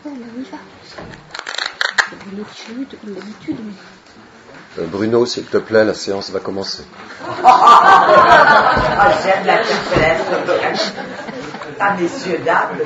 Voilà, on y va. Bruno qui chahute comme d'habitude. Bruno, s'il te plaît, la séance va commencer. J'aime la circulaire. Ah, messieurs, dames.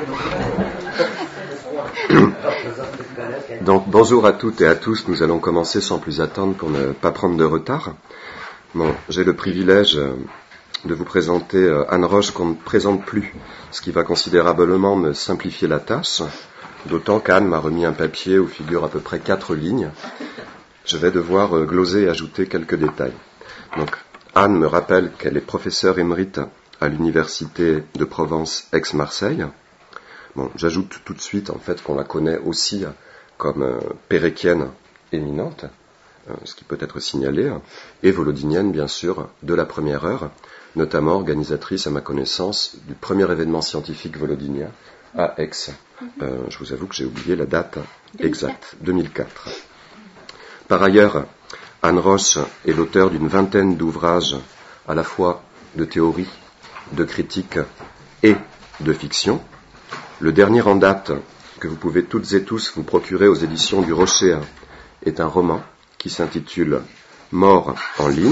Donc, bonjour à toutes et à tous. Nous allons commencer sans plus attendre pour ne pas prendre de retard. Bon, j'ai le privilège de vous présenter Anne Roche qu'on ne présente plus, ce qui va considérablement me simplifier la tâche, d'autant qu'Anne m'a remis un papier où figurent à peu près 4 lignes. Je vais devoir gloser et ajouter quelques détails. Donc, Anne me rappelle qu'elle est professeure émérite à l'université de Provence Aix-Marseille. Bon, j'ajoute tout de suite en fait qu'on la connaît aussi comme péréquienne éminente, ce qui peut être signalé, et volodinienne bien sûr de la première heure, notamment organisatrice à ma connaissance du premier événement scientifique volodinien à Aix. Je vous avoue que j'ai oublié la date exacte, 2004. Par ailleurs, Anne Roche est l'auteur d'une vingtaine d'ouvrages à la fois de théorie, de critique et de fiction. Le dernier en date, que vous pouvez toutes et tous vous procurer aux éditions du Rocher, est un roman qui s'intitule « Mort en ligne »,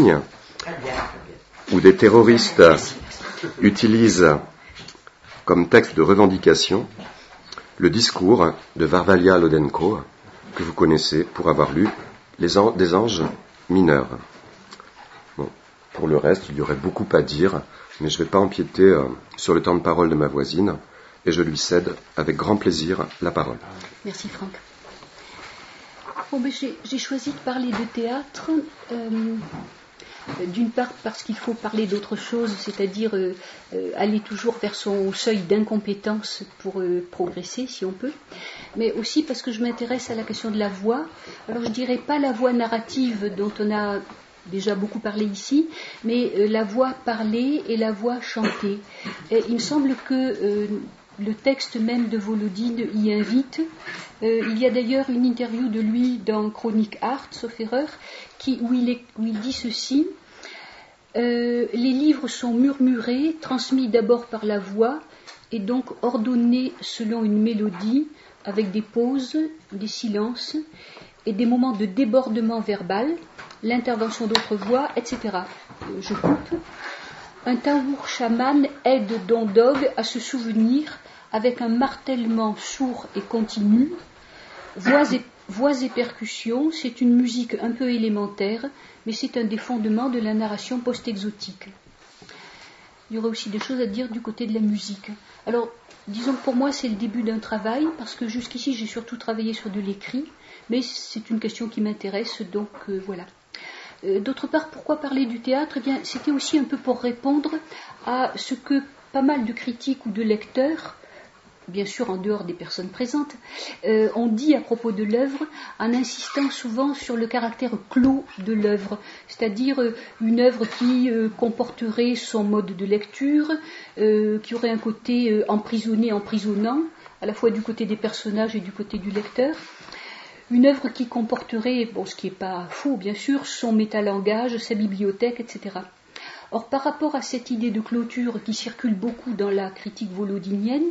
où des terroristes utilisent comme texte de revendication le discours de Varvalia Lodenko, que vous connaissez pour avoir lu des anges mineurs. Bon, pour le reste, il y aurait beaucoup à dire, mais je ne vais pas empiéter sur le temps de parole de ma voisine, et je lui cède avec grand plaisir la parole. Merci Franck. Bon, ben, j'ai choisi de parler de théâtre, d'une part parce qu'il faut parler d'autre chose, c'est-à-dire aller toujours vers son seuil d'incompétence pour progresser, si on peut, mais aussi parce que je m'intéresse à la question de la voix. Alors je dirais pas la voix narrative dont on a déjà beaucoup parlé ici, mais la voix parlée et la voix chantée. Et il me semble que le texte même de Volodine y invite. Il y a d'ailleurs une interview de lui dans Chronique Art, sauf erreur, où il dit ceci. Les livres sont murmurés, transmis d'abord par la voix, et donc ordonnés selon une mélodie, avec des pauses, des silences, et des moments de débordement verbal, l'intervention d'autres voix, etc. Je coupe. Un taour chaman aide Don Dog à se souvenir avec un martèlement sourd et continu. Voix et percussions, c'est une musique un peu élémentaire, mais c'est un des fondements de la narration post-exotique. Il y aurait aussi des choses à dire du côté de la musique. Alors, disons que pour moi, c'est le début d'un travail, parce que jusqu'ici, j'ai surtout travaillé sur de l'écrit, mais c'est une question qui m'intéresse, donc voilà. D'autre part, pourquoi parler du théâtre ? Eh bien, c'était aussi un peu pour répondre à ce que pas mal de critiques ou de lecteurs, bien sûr en dehors des personnes présentes, ont dit à propos de l'œuvre, en insistant souvent sur le caractère clos de l'œuvre, c'est-à-dire une œuvre qui comporterait son mode de lecture, qui aurait un côté emprisonnant, à la fois du côté des personnages et du côté du lecteur. Une œuvre qui comporterait, ce qui n'est pas faux bien sûr, son métalangage, sa bibliothèque, etc. Or, par rapport à cette idée de clôture qui circule beaucoup dans la critique volodinienne,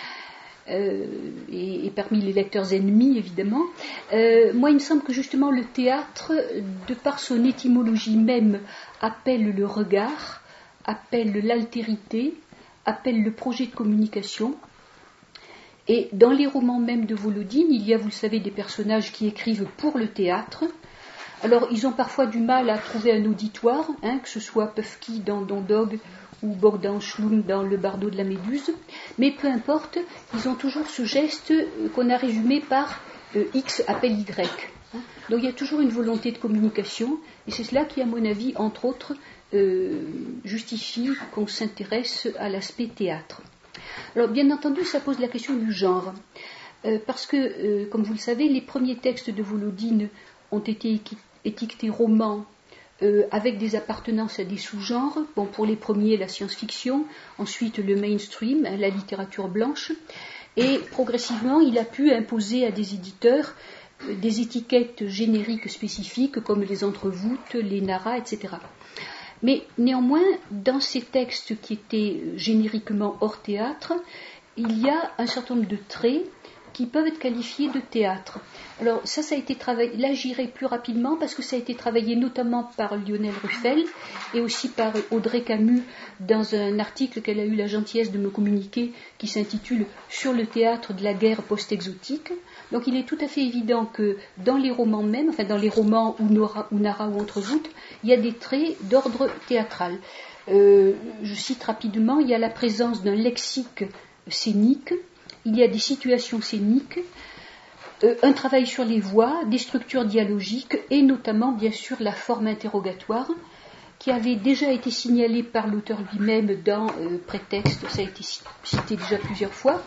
et parmi les lecteurs ennemis évidemment, moi il me semble que justement le théâtre, de par son étymologie même, appelle le regard, appelle l'altérité, appelle le projet de communication. Et dans les romans même de Volodine, il y a, vous le savez, des personnages qui écrivent pour le théâtre. Alors, ils ont parfois du mal à trouver un auditoire, que ce soit Pufki dans Don Dog ou Bogdan Schlum dans Le Bardo de la Méduse. Mais peu importe, ils ont toujours ce geste qu'on a résumé par X appelle Y. Donc, il y a toujours une volonté de communication, et c'est cela qui, à mon avis, entre autres, justifie qu'on s'intéresse à l'aspect théâtre. Alors, bien entendu, ça pose la question du genre, parce que, comme vous le savez, les premiers textes de Volodine ont été étiquetés romans avec des appartenances à des sous-genres. Bon, pour les premiers, la science-fiction, ensuite le mainstream, la littérature blanche, et progressivement, il a pu imposer à des éditeurs des étiquettes génériques spécifiques comme les entrevoûtes, les narras, etc. Mais néanmoins, dans ces textes qui étaient génériquement hors théâtre, il y a un certain nombre de traits qui peuvent être qualifiés de théâtre. Alors ça a été travaillé, là j'irai plus rapidement parce que ça a été travaillé notamment par Lionel Ruffel et aussi par Audrey Camus dans un article qu'elle a eu la gentillesse de me communiquer qui s'intitule « Sur le théâtre de la guerre post-exotique ». Donc il est tout à fait évident que dans les romans même, enfin dans les romans ou Nara ou Entre voûtes, il y a des traits d'ordre théâtral. Je cite rapidement, il y a la présence d'un lexique scénique, il y a des situations scéniques, un travail sur les voix, des structures dialogiques et notamment bien sûr la forme interrogatoire qui avait déjà été signalée par l'auteur lui-même dans Prétexte, ça a été cité déjà plusieurs fois.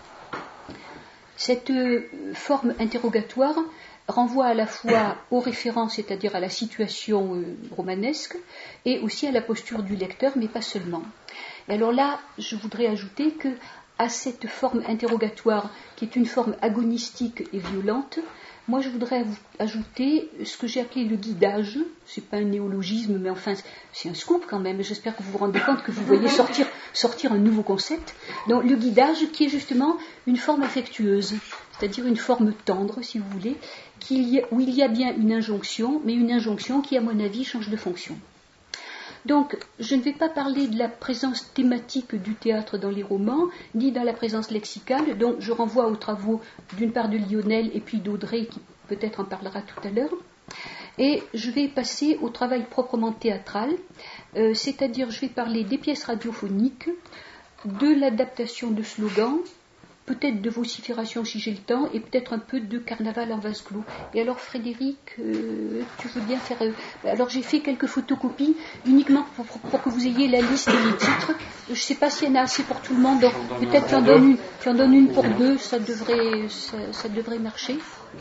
Cette forme interrogatoire renvoie à la fois aux références, c'est-à-dire à la situation romanesque, et aussi à la posture du lecteur, mais pas seulement. Et alors là, je voudrais ajouter que à cette forme interrogatoire, qui est une forme agonistique et violente, moi je voudrais ajouter ce que j'ai appelé le guidage. C'est pas un néologisme, mais enfin c'est un scoop quand même. J'espère que vous vous rendez compte que vous voyez sortir un nouveau concept. Donc le guidage qui est justement une forme affectueuse, c'est-à-dire une forme tendre, si vous voulez, où il y a bien une injonction, mais une injonction qui, à mon avis, change de fonction. Donc, je ne vais pas parler de la présence thématique du théâtre dans les romans, ni dans la présence lexicale, donc je renvoie aux travaux d'une part de Lionel et puis d'Audrey, qui peut-être en parlera tout à l'heure. Et je vais passer au travail proprement théâtral, c'est-à-dire je vais parler des pièces radiophoniques, de l'adaptation de slogans, peut-être de vocifération si j'ai le temps, et peut-être un peu de carnaval en vase clos. Et alors Frédéric, tu veux bien faire... alors j'ai fait quelques photocopies, uniquement pour que vous ayez la liste des titres. Je ne sais pas s'il y en a assez pour tout le monde, donc peut-être tu en donnes une pour deux, ça devrait marcher.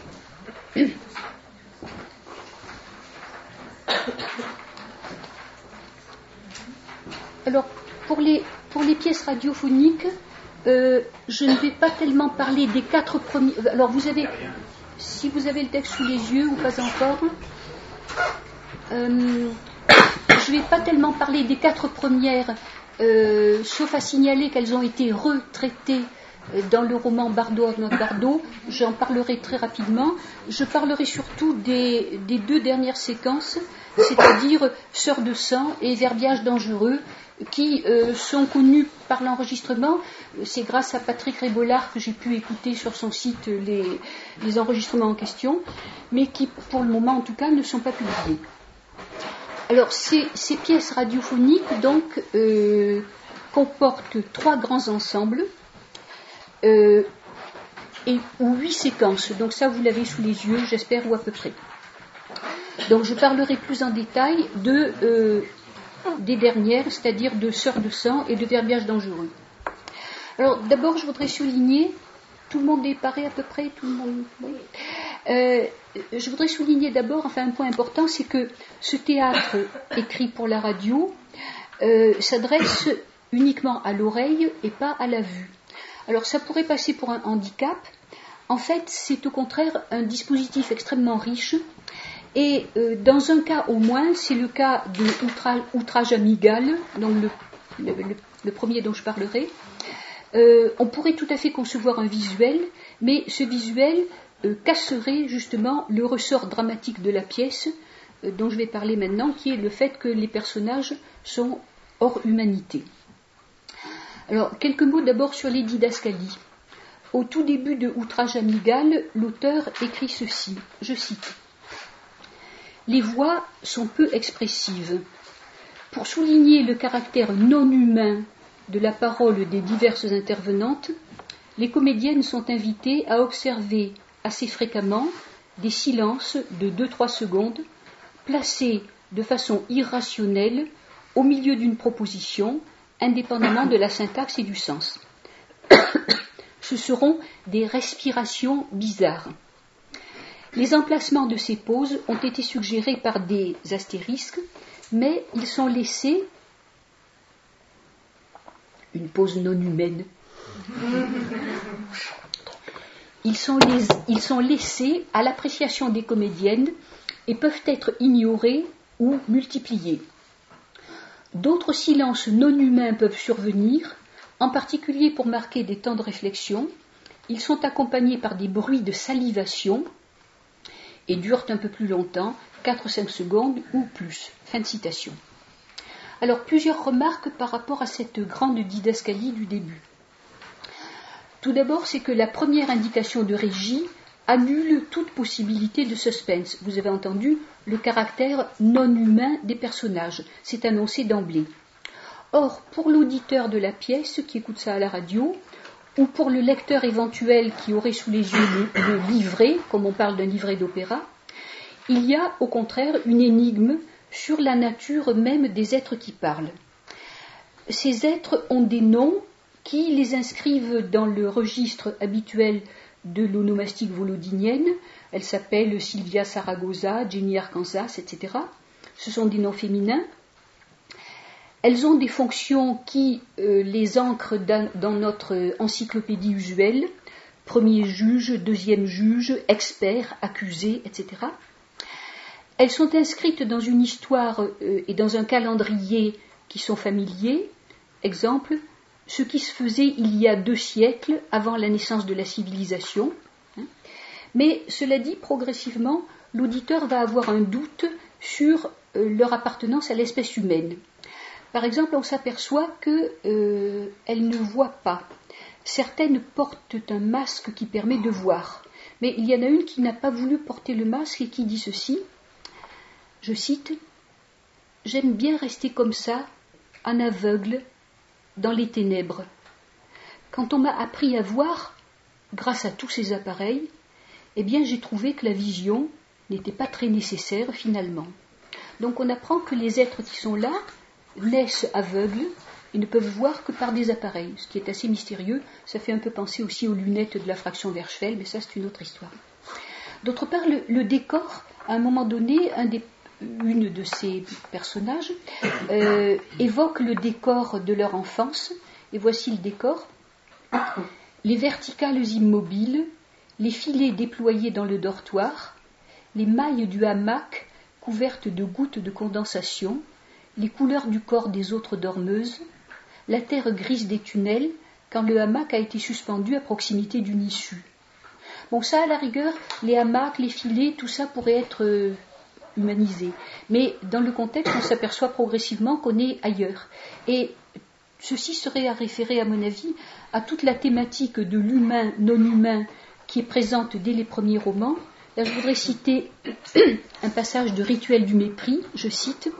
Alors, pour les pièces radiophoniques, je ne vais pas tellement parler des 4 premiers. Alors si vous avez le texte sous les yeux ou pas encore, je ne vais pas tellement parler des 4 premières, sauf à signaler qu'elles ont été retraitées dans le roman Bardot of Bardot. J'en parlerai très rapidement. Je parlerai surtout des 2 dernières séquences, c'est-à-dire Sœur de sang et Verbiage dangereux, qui sont connus par l'enregistrement. C'est grâce à Patrick Rébolard que j'ai pu écouter sur son site les enregistrements en question, mais qui, pour le moment en tout cas, ne sont pas publiés. Alors, ces pièces radiophoniques, donc, comportent 3 grands ensembles ou 8 séquences. Donc ça, vous l'avez sous les yeux, j'espère, ou à peu près. Donc, je parlerai plus en détail des dernières, c'est-à-dire de Sœur de sang et de Verbiage dangereux. Alors, d'abord, je voudrais souligner, tout le monde est paré à peu près, tout le monde. Oui. Je voudrais souligner d'abord, un point important, c'est que ce théâtre écrit pour la radio s'adresse uniquement à l'oreille et pas à la vue. Alors, ça pourrait passer pour un handicap. En fait, c'est au contraire un dispositif extrêmement riche. Et dans un cas au moins, c'est le cas de outrage amigal, donc le premier dont je parlerai. On pourrait tout à fait concevoir un visuel, mais ce visuel casserait justement le ressort dramatique de la pièce dont je vais parler maintenant, qui est le fait que les personnages sont hors humanité. Alors, quelques mots d'abord sur les didascalies. Au tout début de Outrage amigal, l'auteur écrit ceci, je cite. Les voix sont peu expressives. Pour souligner le caractère non humain de la parole des diverses intervenantes, les comédiennes sont invitées à observer assez fréquemment des silences de 2-3 secondes, placés de façon irrationnelle au milieu d'une proposition, indépendamment de la syntaxe et du sens. Ce seront des respirations bizarres. Les emplacements de ces pauses ont été suggérés par des astérisques, mais ils sont laissés, une pause non humaine, ils sont laissés à l'appréciation des comédiennes et peuvent être ignorés ou multipliés. D'autres silences non humains peuvent survenir, en particulier pour marquer des temps de réflexion, Ils sont accompagnés par des bruits de salivation et durent un peu plus longtemps, 4 ou 5 secondes ou plus. Fin de citation. Alors, plusieurs remarques par rapport à cette grande didascalie du début. Tout d'abord, c'est que la première indication de régie annule toute possibilité de suspense. Vous avez entendu le caractère non humain des personnages. C'est annoncé d'emblée. Or, pour l'auditeur de la pièce qui écoute ça à la radio, ou pour le lecteur éventuel qui aurait sous les yeux le livret, comme on parle d'un livret d'opéra, il y a au contraire une énigme sur la nature même des êtres qui parlent. Ces êtres ont des noms qui les inscrivent dans le registre habituel de l'onomastique volodinienne. Elles s'appellent Sylvia Saragossa, Jenny Arkansas, etc. Ce sont des noms féminins. Elles ont des fonctions qui les ancrent dans notre encyclopédie usuelle. Premier juge, deuxième juge, expert, accusé, etc. Elles sont inscrites dans une histoire et dans un calendrier qui sont familiers. Exemple, ce qui se faisait il y a 2 siècles avant la naissance de la civilisation. Mais cela dit, progressivement, l'auditeur va avoir un doute sur leur appartenance à l'espèce humaine. Par exemple, on s'aperçoit qu'elles ne voient pas. Certaines portent un masque qui permet de voir. Mais il y en a une qui n'a pas voulu porter le masque et qui dit ceci, je cite, « J'aime bien rester comme ça, en aveugle, dans les ténèbres. Quand on m'a appris à voir, grâce à tous ces appareils, eh bien j'ai trouvé que la vision n'était pas très nécessaire finalement. » Donc on apprend que les êtres qui sont là naissent aveugles et ne peuvent voir que par des appareils, ce qui est assez mystérieux. Ça fait un peu penser aussi aux lunettes de la fraction Werschfeld, mais ça c'est une autre histoire. D'autre part, le décor, à un moment donné, une de ces personnages évoque le décor de leur enfance, et voici le décor. Les verticales immobiles, les filets déployés dans le dortoir, les mailles du hamac couvertes de gouttes de condensation, les couleurs du corps des autres dormeuses, la terre grise des tunnels quand le hamac a été suspendu à proximité d'une issue. Bon, ça, à la rigueur, les hamacs, les filets, tout ça pourrait être humanisé. Mais dans le contexte, on s'aperçoit progressivement qu'on est ailleurs. Et ceci serait à référer, à mon avis, à toute la thématique de l'humain, non-humain, qui est présente dès les premiers romans. Là, je voudrais citer un passage de Rituel du mépris, je cite.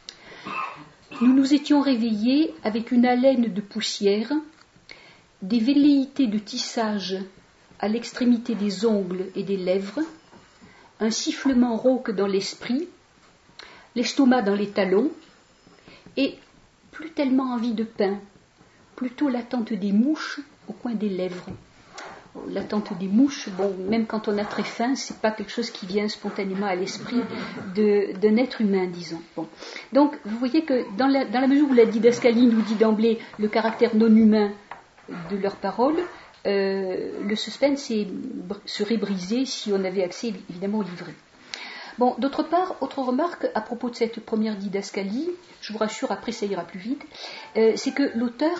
« Nous nous étions réveillés avec une haleine de poussière, des velléités de tissage à l'extrémité des ongles et des lèvres, un sifflement rauque dans l'esprit, l'estomac dans les talons, et plus tellement envie de pain, plutôt l'attente des mouches au coin des lèvres. » L'attente des mouches, bon, même quand on a très faim, c'est pas quelque chose qui vient spontanément à l'esprit d'un être humain, disons. Bon. Donc, vous voyez que dans la mesure où la didascalie nous dit d'emblée le caractère non humain de leurs paroles, le suspense serait brisé si on avait accès évidemment au livret. Bon, d'autre part, autre remarque à propos de cette première didascalie, je vous rassure, après ça ira plus vite, c'est que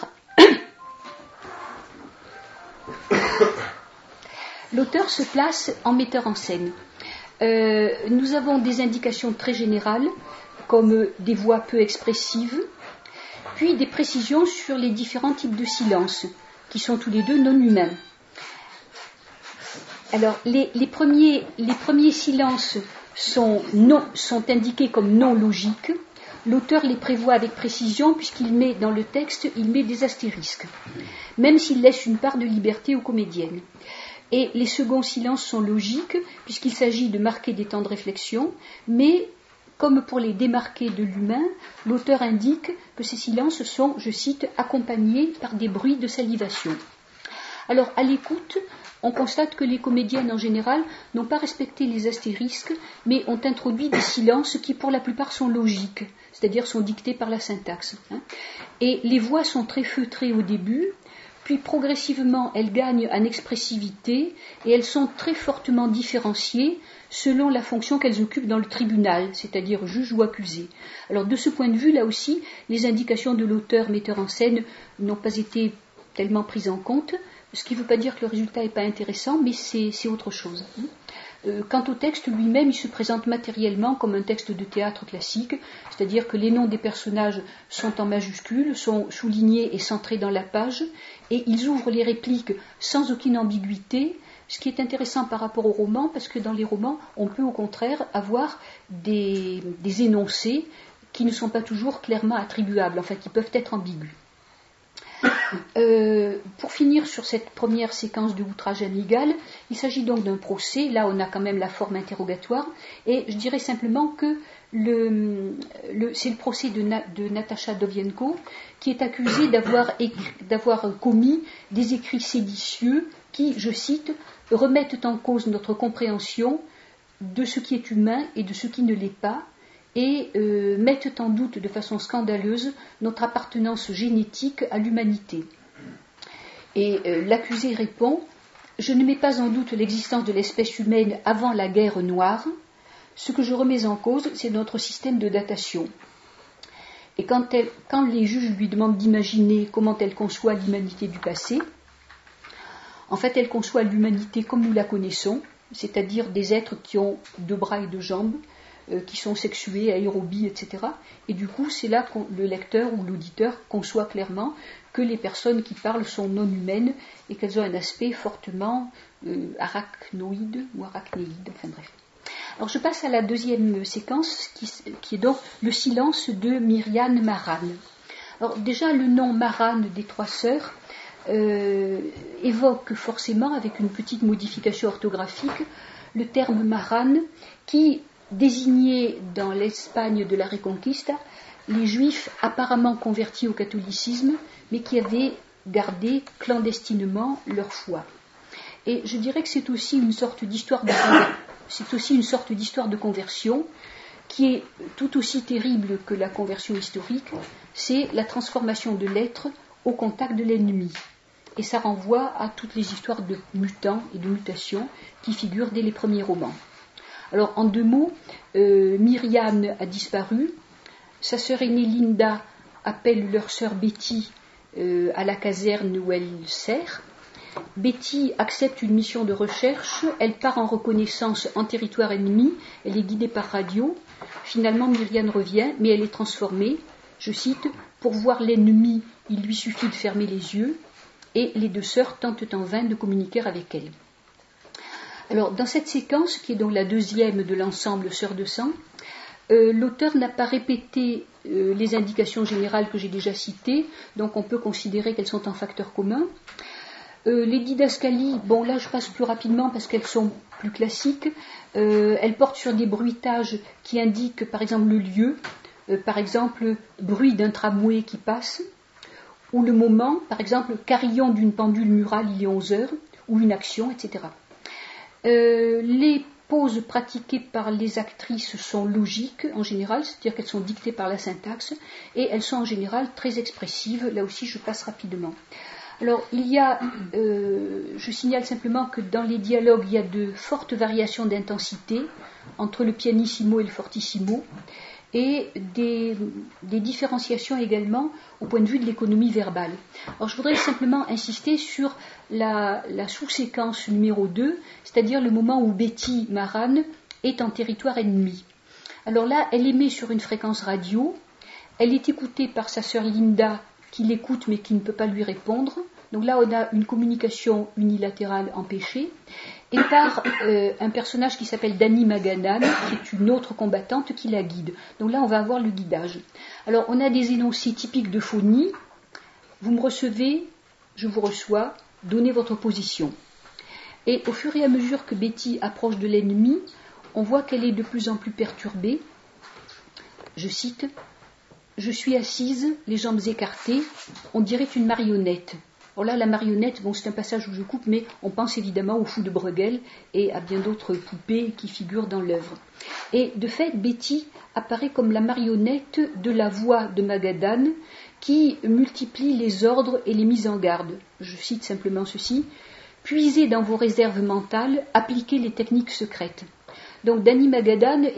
l'auteur se place en metteur en scène. Nous avons des indications très générales, comme des voix peu expressives, puis des précisions sur les différents types de silence, qui sont tous les deux non humains. Alors, les premiers silences sont indiqués comme non logiques. L'auteur les prévoit avec précision puisqu'il met dans le texte, il met des astérisques, même s'il laisse une part de liberté aux comédiennes. Et les seconds silences sont logiques puisqu'il s'agit de marquer des temps de réflexion, mais comme pour les démarquer de l'humain, l'auteur indique que ces silences sont, je cite, accompagnés par des bruits de salivation. Alors, à l'écoute, on constate que les comédiennes en général n'ont pas respecté les astérisques, mais ont introduit des silences qui pour la plupart sont logiques, c'est-à-dire sont dictés par la syntaxe. Et les voix sont très feutrées au début, puis progressivement elles gagnent en expressivité et elles sont très fortement différenciées selon la fonction qu'elles occupent dans le tribunal, c'est-à-dire juge ou accusé. Alors de ce point de vue, là aussi, les indications de l'auteur metteur en scène n'ont pas été tellement prises en compte, Ce qui ne veut pas dire que le résultat n'est pas intéressant, mais c'est autre chose. Quant au texte lui-même, il se présente matériellement comme un texte de théâtre classique, c'est-à-dire que les noms des personnages sont en majuscules, sont soulignés et centrés dans la page, et ils ouvrent les répliques sans aucune ambiguïté, ce qui est intéressant par rapport au roman, parce que dans les romans, on peut au contraire avoir des énoncés qui ne sont pas toujours clairement attribuables, enfin qui peuvent être ambigus. Pour finir sur cette première séquence de outrage amigal, il s'agit donc d'un procès. Là, on a quand même la forme interrogatoire, et je dirais simplement que c'est le procès de Natacha Dovienko, qui est accusée d'avoir commis des écrits séditieux qui, je cite, remettent en cause notre compréhension de ce qui est humain et de ce qui ne l'est pas, et mettent en doute de façon scandaleuse notre appartenance génétique à l'humanité. Et l'accusé répond « Je ne mets pas en doute l'existence de l'espèce humaine avant la guerre noire. Ce que je remets en cause, c'est notre système de datation. » Et quand les juges lui demandent d'imaginer comment elle conçoit l'humanité du passé, en fait, elle conçoit l'humanité comme nous la connaissons, c'est-à-dire des êtres qui ont 2 bras et 2 jambes, qui sont sexués, aérobies, etc. Et du coup, c'est là que le lecteur ou l'auditeur conçoit clairement que les personnes qui parlent sont non humaines et qu'elles ont un aspect fortement arachnoïde ou arachnéide, enfin bref. Alors je passe à la deuxième séquence qui est donc le silence de Myriam Maran. Alors déjà, le nom Maran des 3 sœurs évoque forcément, avec une petite modification orthographique, le terme Maran qui désignait dans l'Espagne de la Reconquista les juifs apparemment convertis au catholicisme, mais qui avaient gardé clandestinement leur foi. Et je dirais que c'est aussi une sorte d'histoire de conversion qui est tout aussi terrible que la conversion historique, c'est la transformation de l'être au contact de l'ennemi. Et ça renvoie à toutes les histoires de mutants et de mutations qui figurent dès les premiers romans. Alors, en 2 mots, Myriam a disparu, sa sœur aînée Linda appelle leur sœur Betty à la caserne où elle sert. Betty accepte une mission de recherche, elle part en reconnaissance en territoire ennemi, elle est guidée par radio. Finalement, Myriam revient, mais elle est transformée. Je cite, « Pour voir l'ennemi, il lui suffit de fermer les yeux », et les 2 sœurs tentent en vain de communiquer avec elle. Alors, dans cette séquence, qui est donc la deuxième de l'ensemble Sœurs de sang, l'auteur n'a pas répété les indications générales que j'ai déjà citées, donc on peut considérer qu'elles sont en facteur commun. Les didascalies, bon là je passe plus rapidement parce qu'elles sont plus classiques, elles portent sur des bruitages qui indiquent par exemple le lieu, par exemple bruit d'un tramway qui passe, ou le moment, par exemple carillon d'une pendule murale il est 11h, ou une action, etc. Les pauses pratiquées par les actrices sont logiques en général, c'est-à-dire qu'elles sont dictées par la syntaxe, et elles sont en général très expressives, là aussi je passe rapidement. Alors, je signale simplement que dans les dialogues, il y a de fortes variations d'intensité entre le pianissimo et le fortissimo, et des différenciations également au point de vue de l'économie verbale. Alors, je voudrais simplement insister sur la sous-séquence numéro 2, c'est-à-dire le moment où Betty Maran est en territoire ennemi. Alors là, elle émet sur une fréquence radio, elle est écoutée par sa sœur Linda, qui l'écoute mais qui ne peut pas lui répondre. Donc là, on a une communication unilatérale empêchée, et par un personnage qui s'appelle Dani Magadan, qui est une autre combattante qui la guide. Donc là, on va avoir le guidage. Alors, on a des énoncés typiques de phonie. Vous me recevez, je vous reçois, donnez votre position. Et au fur et à mesure que Betty approche de l'ennemi, on voit qu'elle est de plus en plus perturbée. Je cite, « Je suis assise, les jambes écartées, on dirait une marionnette. » Alors là, la marionnette, bon, c'est un passage où je coupe, mais on pense évidemment au Fou de Bruegel et à bien d'autres poupées qui figurent dans l'œuvre. Et de fait, Betty apparaît comme la marionnette de la voix de Magadan qui multiplie les ordres et les mises en garde. Je cite simplement ceci. « Puisez dans vos réserves mentales, appliquez les techniques secrètes. » Donc Dani Magadan est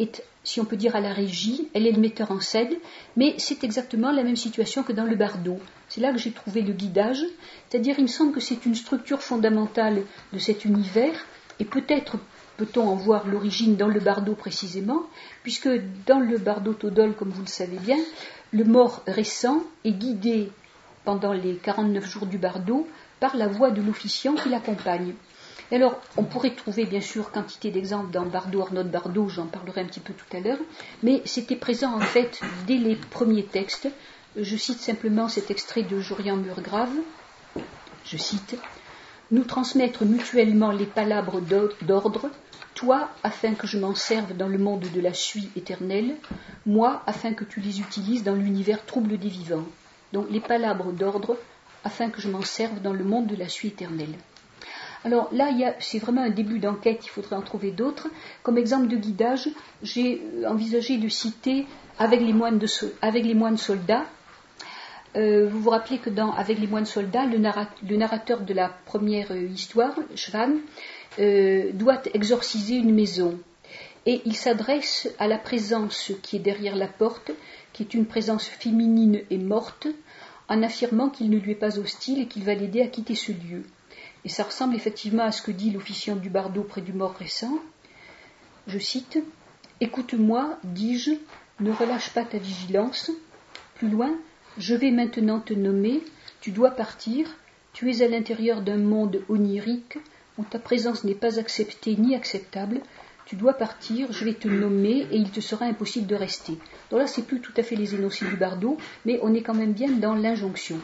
si on peut dire, à la régie, elle est le metteur en scène, mais c'est exactement la même situation que dans le bardo. C'est là que j'ai trouvé le guidage, c'est-à-dire il me semble que c'est une structure fondamentale de cet univers, et peut-être peut-on en voir l'origine dans le bardo précisément, puisque dans le bardo Todol, comme vous le savez bien, le mort récent est guidé pendant les 49 jours du bardo par la voix de l'officiant qui l'accompagne. Et alors, on pourrait trouver bien sûr quantité d'exemples dans Bardo, Arnaud Bardo, j'en parlerai un petit peu tout à l'heure, mais c'était présent en fait dès les premiers textes. Je cite simplement cet extrait de Jorian Murgrave. Je cite: « Nous transmettre mutuellement les palabres d'ordre, toi afin que je m'en serve dans le monde de la suie éternelle, moi afin que tu les utilises dans l'univers trouble des vivants. » Donc les palabres d'ordre afin que je m'en serve dans le monde de la suie éternelle. Alors là, c'est vraiment un début d'enquête, il faudrait en trouver d'autres. Comme exemple de guidage, j'ai envisagé de citer Avec les moines soldats. Vous vous rappelez que dans Avec les moines soldats, le narrateur de la première histoire, Schwann, doit exorciser une maison. Et il s'adresse à la présence qui est derrière la porte, qui est une présence féminine et morte, en affirmant qu'il ne lui est pas hostile et qu'il va l'aider à quitter ce lieu. Et ça ressemble effectivement à ce que dit l'officiant du bardo près du mort récent. Je cite: « Écoute-moi, dis-je, ne relâche pas ta vigilance. Plus loin, je vais maintenant te nommer, tu dois partir, tu es à l'intérieur d'un monde onirique où ta présence n'est pas acceptée ni acceptable. Tu dois partir, je vais te nommer et il te sera impossible de rester. » Donc là, c'est plus tout à fait les énoncés du bardo, mais on est quand même bien dans l'injonction.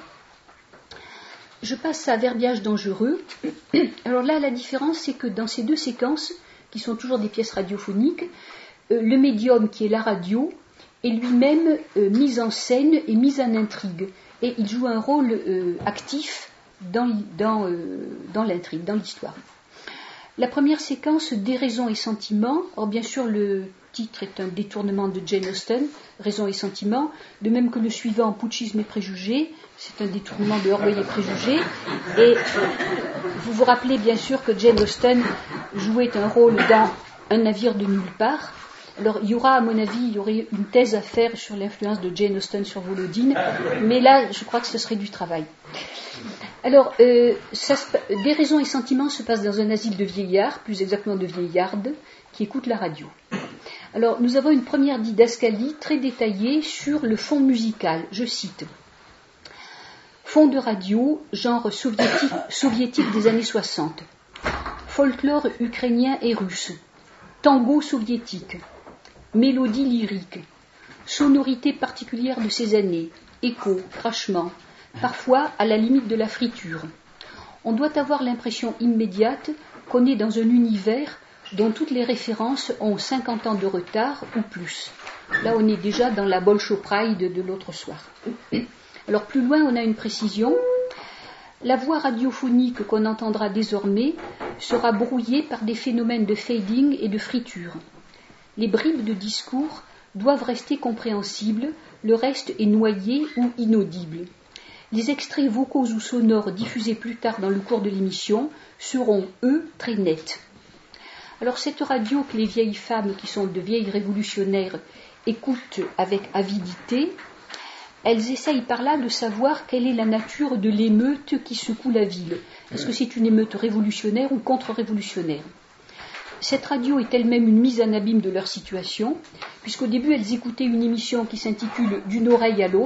Je passe à Verbiage dangereux. Alors là, la différence, c'est que dans ces deux séquences, qui sont toujours des pièces radiophoniques, le médium qui est la radio est lui-même mis en scène et mis en intrigue. Et il joue un rôle actif dans l'intrigue, dans l'histoire. La première séquence, Déraison et sentiments. Or, bien sûr, le titre est un détournement de Jane Austen, Raison et sentiments, de même que le suivant, Putschisme et préjugés, c'est un détournement de Orgueil et préjugés. Et vous vous rappelez bien sûr que Jane Austen jouait un rôle dans Un navire de nulle part. Alors, il y aura, à mon avis, une thèse à faire sur l'influence de Jane Austen sur Volodine, mais là, je crois que ce serait du travail. Alors, Déraison et sentiments se passe dans un asile de vieillards, plus exactement de vieillardes, qui écoutent la radio. Alors, nous avons une première didascalie très détaillée sur le fond musical. Je cite: « Fond de radio, genre soviétique des années 60. Folklore ukrainien et russe. Tango soviétique. Mélodie lyrique. Sonorité particulière de ces années. Écho, crachement. Parfois à la limite de la friture. On doit avoir l'impression immédiate qu'on est dans un univers dont toutes les références ont 50 ans de retard ou plus. » Là, on est déjà dans la Bolshopride de l'autre soir. Alors, plus loin, on a une précision. La voix radiophonique qu'on entendra désormais sera brouillée par des phénomènes de fading et de friture. Les bribes de discours doivent rester compréhensibles, le reste est noyé ou inaudible. Les extraits vocaux ou sonores diffusés plus tard dans le cours de l'émission seront, eux, très nets. Alors cette radio que les vieilles femmes, qui sont de vieilles révolutionnaires, écoutent avec avidité, elles essayent par là de savoir quelle est la nature de l'émeute qui secoue la ville. Est-ce que c'est une émeute révolutionnaire ou contre-révolutionnaire ? Cette radio est elle-même une mise en abîme de leur situation, puisqu'au début elles écoutaient une émission qui s'intitule « D'une oreille à l'autre ».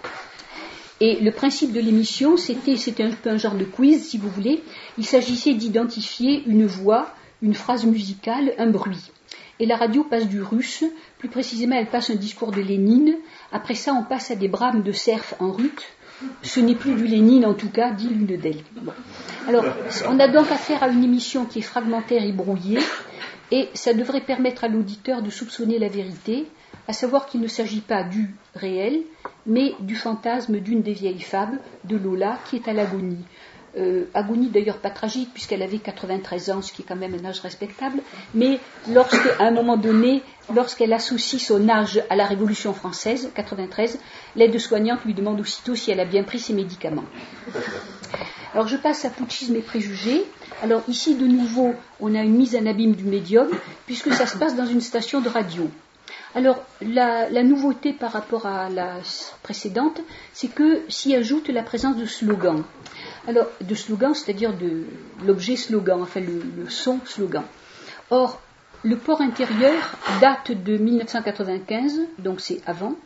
Et le principe de l'émission, c'était un peu un genre de quiz, si vous voulez. Il s'agissait d'identifier une voix, une phrase musicale, un bruit. Et la radio passe du russe, plus précisément elle passe un discours de Lénine. Après ça, on passe à des brames de cerf en rut. Ce n'est plus du Lénine, en tout cas, dit l'une d'elles. Bon. Alors, on a donc affaire à une émission qui est fragmentaire et brouillée, et ça devrait permettre à l'auditeur de soupçonner la vérité, à savoir qu'il ne s'agit pas du réel, mais du fantasme d'une des vieilles femmes, de Lola, qui est à l'agonie. Agonie d'ailleurs pas tragique, puisqu'elle avait 93 ans, ce qui est quand même un âge respectable, mais à un moment donné, lorsqu'elle associe son âge à la Révolution française, 93, l'aide-soignante lui demande aussitôt si elle a bien pris ses médicaments. Alors je passe à Putschisme et préjugés. Alors ici de nouveau, on a une mise en abîme du médium, puisque ça se passe dans une station de radio. Alors, la nouveauté par rapport à la précédente, c'est que s'y ajoute la présence de slogans. Alors, de slogans, c'est-à-dire de l'objet slogan, enfin le son slogan. Or, le port intérieur date de 1995, donc c'est avant.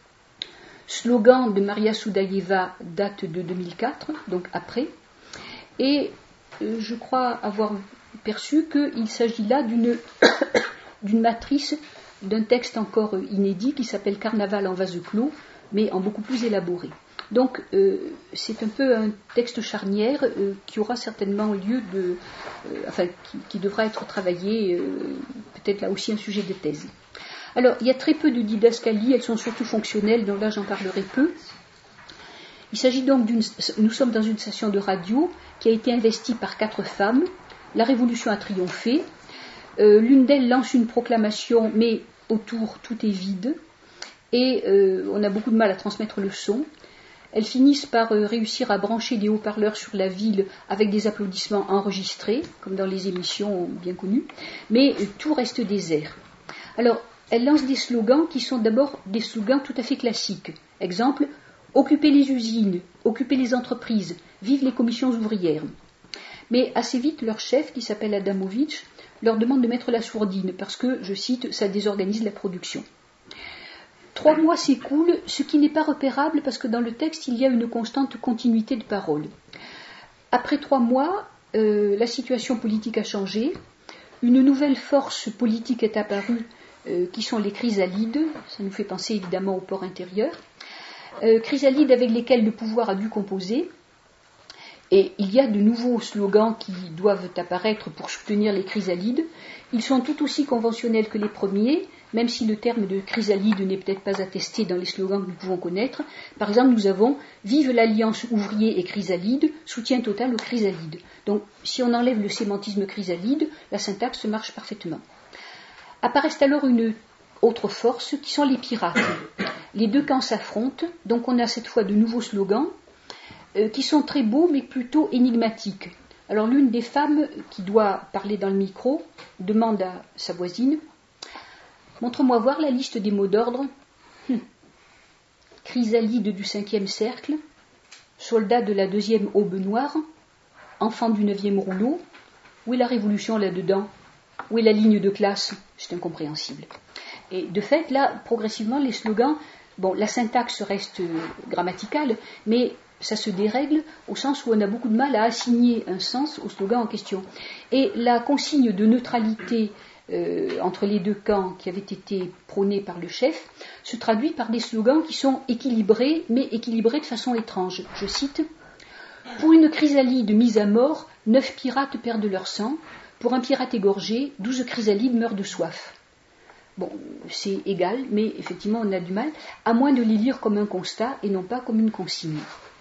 Slogan de Maria Soudaïeva date de 2004, donc après. Et je crois avoir perçu qu'il s'agit là d'une matrice d'un texte encore inédit qui s'appelle Carnaval en vase clos, mais en beaucoup plus élaboré. Donc c'est un peu un texte charnière qui aura certainement lieu qui devra être travaillé, peut-être là aussi un sujet de thèse. Alors il y a très peu de didascalies, elles sont surtout fonctionnelles, donc là j'en parlerai peu. Il s'agit donc nous sommes dans une station de radio qui a été investie par 4 femmes. La révolution a triomphé. L'une d'elles lance une proclamation, mais autour tout est vide. Et on a beaucoup de mal à transmettre le son. Elles finissent par réussir à brancher des haut-parleurs sur la ville avec des applaudissements enregistrés, comme dans les émissions bien connues. Mais tout reste désert. Alors, elles lancent des slogans qui sont d'abord des slogans tout à fait classiques. Exemple, occuper les usines, occuper les entreprises, vive les commissions ouvrières. Mais assez vite, leur chef, qui s'appelle Adamovitch, leur demande de mettre la sourdine parce que, je cite, ça désorganise la production. 3 mois s'écoulent, ce qui n'est pas repérable parce que dans le texte, il y a une constante continuité de paroles. Après 3 mois, la situation politique a changé. Une nouvelle force politique est apparue, qui sont les chrysalides. Ça nous fait penser évidemment au port intérieur. Chrysalides avec lesquels le pouvoir a dû composer. Et il y a de nouveaux slogans qui doivent apparaître pour soutenir les chrysalides. Ils sont tout aussi conventionnels que les premiers, même si le terme de chrysalide n'est peut-être pas attesté dans les slogans que nous pouvons connaître. Par exemple, nous avons « Vive l'alliance ouvrier et chrysalide, soutien total aux chrysalides ». Donc, si on enlève le sémantisme chrysalide, la syntaxe marche parfaitement. Apparaissent alors une autre force, qui sont les pirates. Les 2 camps s'affrontent, donc on a cette fois de nouveaux slogans, qui sont très beaux, mais plutôt énigmatiques. Alors, l'une des femmes qui doit parler dans le micro demande à sa voisine « Montre-moi voir la liste des mots d'ordre. Chrysalide du 5e cercle, soldat de la 2e aube noire, enfant du 9e rouleau. Où est la révolution là-dedans? Où est la ligne de classe? C'est incompréhensible. » Et de fait, là, progressivement, les slogans, la syntaxe reste grammaticale, mais ça se dérègle au sens où on a beaucoup de mal à assigner un sens au slogan en question. Et la consigne de neutralité entre les 2 camps qui avait été prônée par le chef se traduit par des slogans qui sont équilibrés, mais équilibrés de façon étrange. Je cite « Pour une chrysalide mise à mort, 9 pirates perdent leur sang. Pour un pirate égorgé, 12 chrysalides meurent de soif. » Bon, c'est égal, mais effectivement on a du mal, à moins de les lire comme un constat et non pas comme une consigne.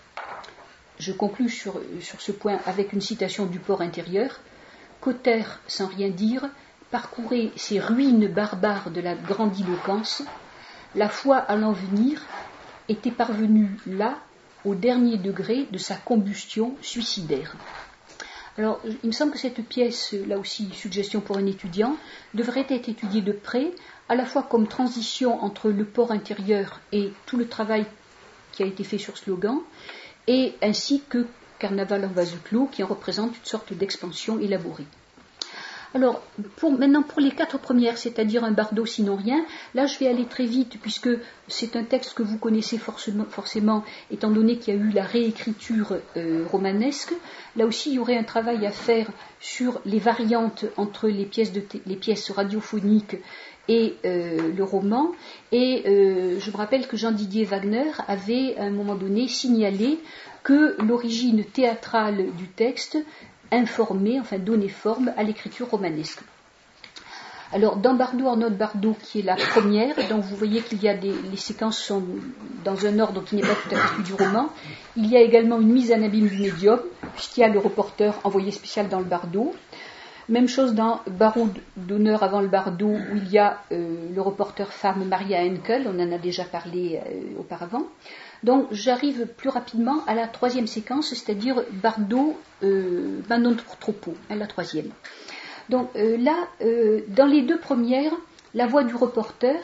Je conclus sur ce point avec une citation du port intérieur. Cotter, sans rien dire, parcourait ces ruines barbares de la grandiloquence. La foi à l'envenir était parvenue là, au dernier degré de sa combustion suicidaire. Alors, il me semble que cette pièce, là aussi, suggestion pour un étudiant, devrait être étudiée de près, à la fois comme transition entre le port intérieur et tout le travail qui a été fait sur slogan, et ainsi que Carnaval en vase clos, qui en représente une sorte d'expansion élaborée. Alors, maintenant pour les 4 premières, c'est-à-dire un bardo sinon rien, là je vais aller très vite puisque c'est un texte que vous connaissez forcément étant donné qu'il y a eu la réécriture romanesque. Là aussi, il y aurait un travail à faire sur les variantes entre les pièces radiophoniques et le roman. Et je me rappelle que Jean-Didier Wagner avait à un moment donné signalé que l'origine théâtrale du texte donner forme à l'écriture romanesque. Alors, dans Bardot, Arnaud Bardot, qui est la première, donc vous voyez qu'il y a les séquences sont dans un ordre qui n'est pas tout à fait celui du roman. Il y a également une mise en abîme du médium, puisqu'il y a le reporter envoyé spécial dans le Bardot. Même chose dans Barreau d'honneur avant le Bardot, où il y a le reporter femme Maria Henkel, on en a déjà parlé auparavant. Donc j'arrive plus rapidement à la 3e séquence, c'est-à-dire Bardot, Manon Troupeau, la 3e. Donc là, dans les 2 premières, la voix du reporter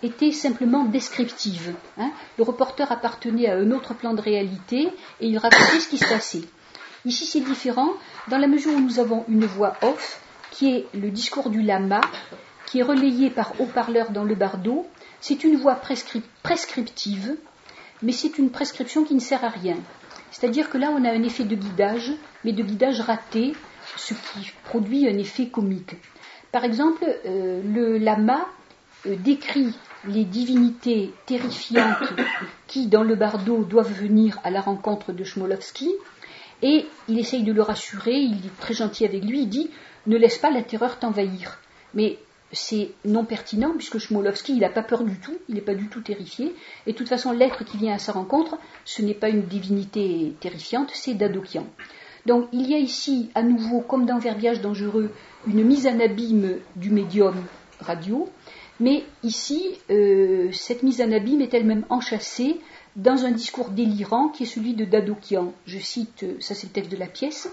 était simplement descriptive. Le reporter appartenait à un autre plan de réalité et il racontait ce qui se passait. Ici, c'est différent, dans la mesure où nous avons une voix off, qui est le discours du lama, qui est relayé par haut-parleur dans le bardo. C'est une voix prescriptive, mais c'est une prescription qui ne sert à rien. C'est-à-dire que là, on a un effet de guidage, mais de guidage raté, ce qui produit un effet comique. Par exemple, le lama décrit les divinités terrifiantes qui, dans le bardo, doivent venir à la rencontre de Chmolovski, et il essaye de le rassurer, il est très gentil avec lui, il dit « Ne laisse pas la terreur t'envahir ». Mais c'est non pertinent, puisque Chmolovski, il n'a pas peur du tout, il n'est pas du tout terrifié, et de toute façon, l'être qui vient à sa rencontre, ce n'est pas une divinité terrifiante, c'est Dadokian. Donc, il y a ici, à nouveau, comme dans Verbiage dangereux, une mise en abîme du médium radio, mais ici, cette mise en abîme est elle-même enchâssée dans un discours délirant qui est celui de Dadokian. Je cite, ça c'est le texte de la pièce.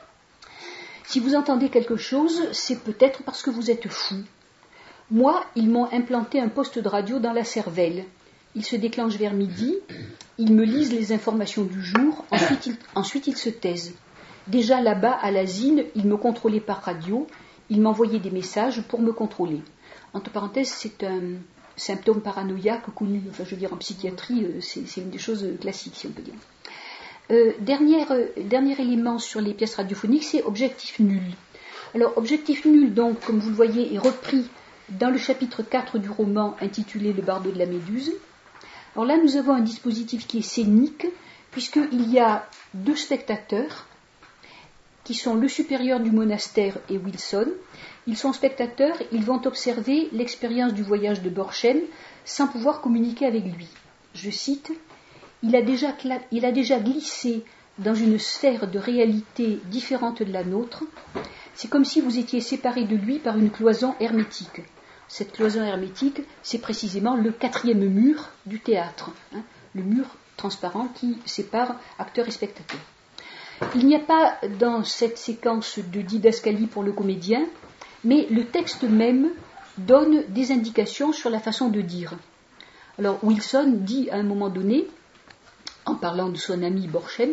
« Si vous entendez quelque chose, c'est peut-être parce que vous êtes fou. Moi, ils m'ont implanté un poste de radio dans la cervelle. Il se déclenche vers midi, ils me lisent les informations du jour, ensuite ils se taisent. Déjà là-bas, à l'asile, ils me contrôlaient par radio, ils m'envoyaient des messages pour me contrôler. » Entre parenthèses, c'est un symptôme paranoïaque connu, en psychiatrie, c'est une des choses classiques, si on peut dire. Dernier élément sur les pièces radiophoniques, c'est objectif nul. Alors, objectif nul, donc, comme vous le voyez, est repris dans le chapitre 4 du roman intitulé Le bardo de la Méduse. Alors là, nous avons un dispositif qui est scénique, puisqu'il y a deux spectateurs, qui sont le supérieur du monastère et Wilson. Ils sont spectateurs, ils vont observer l'expérience du voyage de Borchem sans pouvoir communiquer avec lui. Je cite, il a déjà glissé dans une sphère de réalité différente de la nôtre. C'est comme si vous étiez séparés de lui par une cloison hermétique. Cette cloison hermétique, c'est précisément le 4e mur du théâtre, le mur transparent qui sépare acteurs et spectateurs. Il n'y a pas dans cette séquence de didascalie pour le comédien, mais le texte même donne des indications sur la façon de dire. Alors Wilson dit à un moment donné, en parlant de son ami Borchem,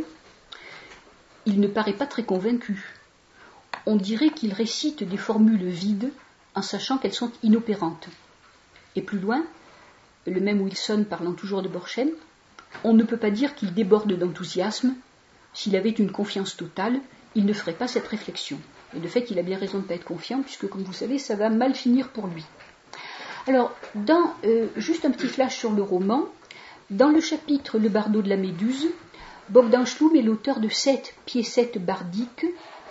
« Il ne paraît pas très convaincu. On dirait qu'il récite des formules vides en sachant qu'elles sont inopérantes. » Et plus loin, le même Wilson parlant toujours de Borchem, « On ne peut pas dire qu'il déborde d'enthousiasme. S'il avait une confiance totale, il ne ferait pas cette réflexion. » Et de fait, il a bien raison de ne pas être confiant, puisque, comme vous savez, ça va mal finir pour lui. Alors, juste un petit flash sur le roman, dans le chapitre Le bardo de la Méduse, Bogdan Schlum est l'auteur de 7 piécettes bardiques,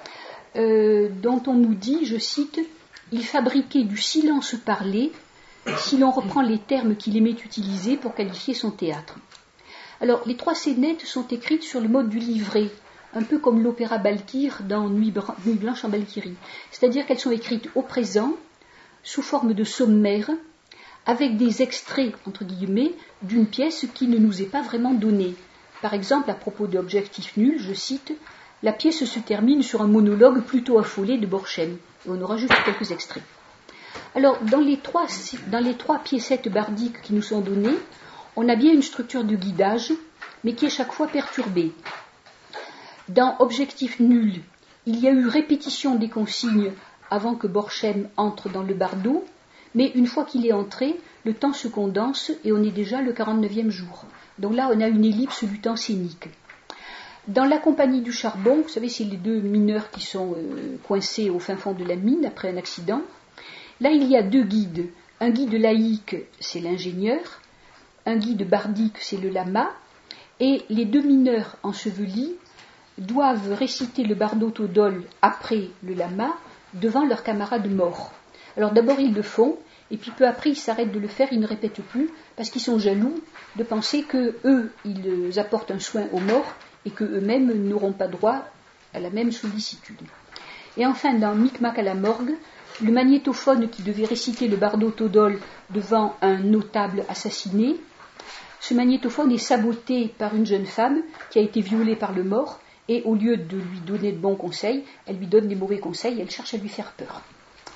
dont on nous dit, je cite, « Il fabriquait du silence parlé, si l'on reprend les termes qu'il aimait utiliser pour qualifier son théâtre. » Alors, les 3 scénettes sont écrites sur le mode du livret, un peu comme l'opéra Balkir dans Nuit blanche en Valkyrie. C'est-à-dire qu'elles sont écrites au présent, sous forme de sommaire, avec des extraits, entre guillemets, d'une pièce qui ne nous est pas vraiment donnée. Par exemple, à propos de Objectif nul, je cite, « La pièce se termine sur un monologue plutôt affolé de Borchem. » Et on aura juste quelques extraits. Alors, dans les trois piécettes bardiques qui nous sont données, on a bien une structure de guidage, mais qui est chaque fois perturbée. Dans Objectif nul, il y a eu répétition des consignes avant que Borchem entre dans le bardo, mais une fois qu'il est entré, le temps se condense et on est déjà le 49e jour. Donc là, on a une ellipse du temps scénique. Dans La compagnie du charbon, vous savez, c'est les 2 mineurs qui sont coincés au fin fond de la mine après un accident. Là, il y a 2 guides. Un guide laïque, c'est l'ingénieur. Un guide bardique, c'est le lama. Et les 2 mineurs ensevelis doivent réciter le bardo todol après le lama devant leurs camarades morts. Alors d'abord ils le font, et puis peu après ils s'arrêtent de le faire, ils ne répètent plus, parce qu'ils sont jaloux de penser que eux ils apportent un soin aux morts et qu'eux-mêmes n'auront pas droit à la même sollicitude. Et enfin dans Micmac à la morgue, le magnétophone qui devait réciter le bardo todol devant un notable assassiné, ce magnétophone est saboté par une jeune femme qui a été violée par le mort, et au lieu de lui donner de bons conseils, elle lui donne des mauvais conseils, elle cherche à lui faire peur.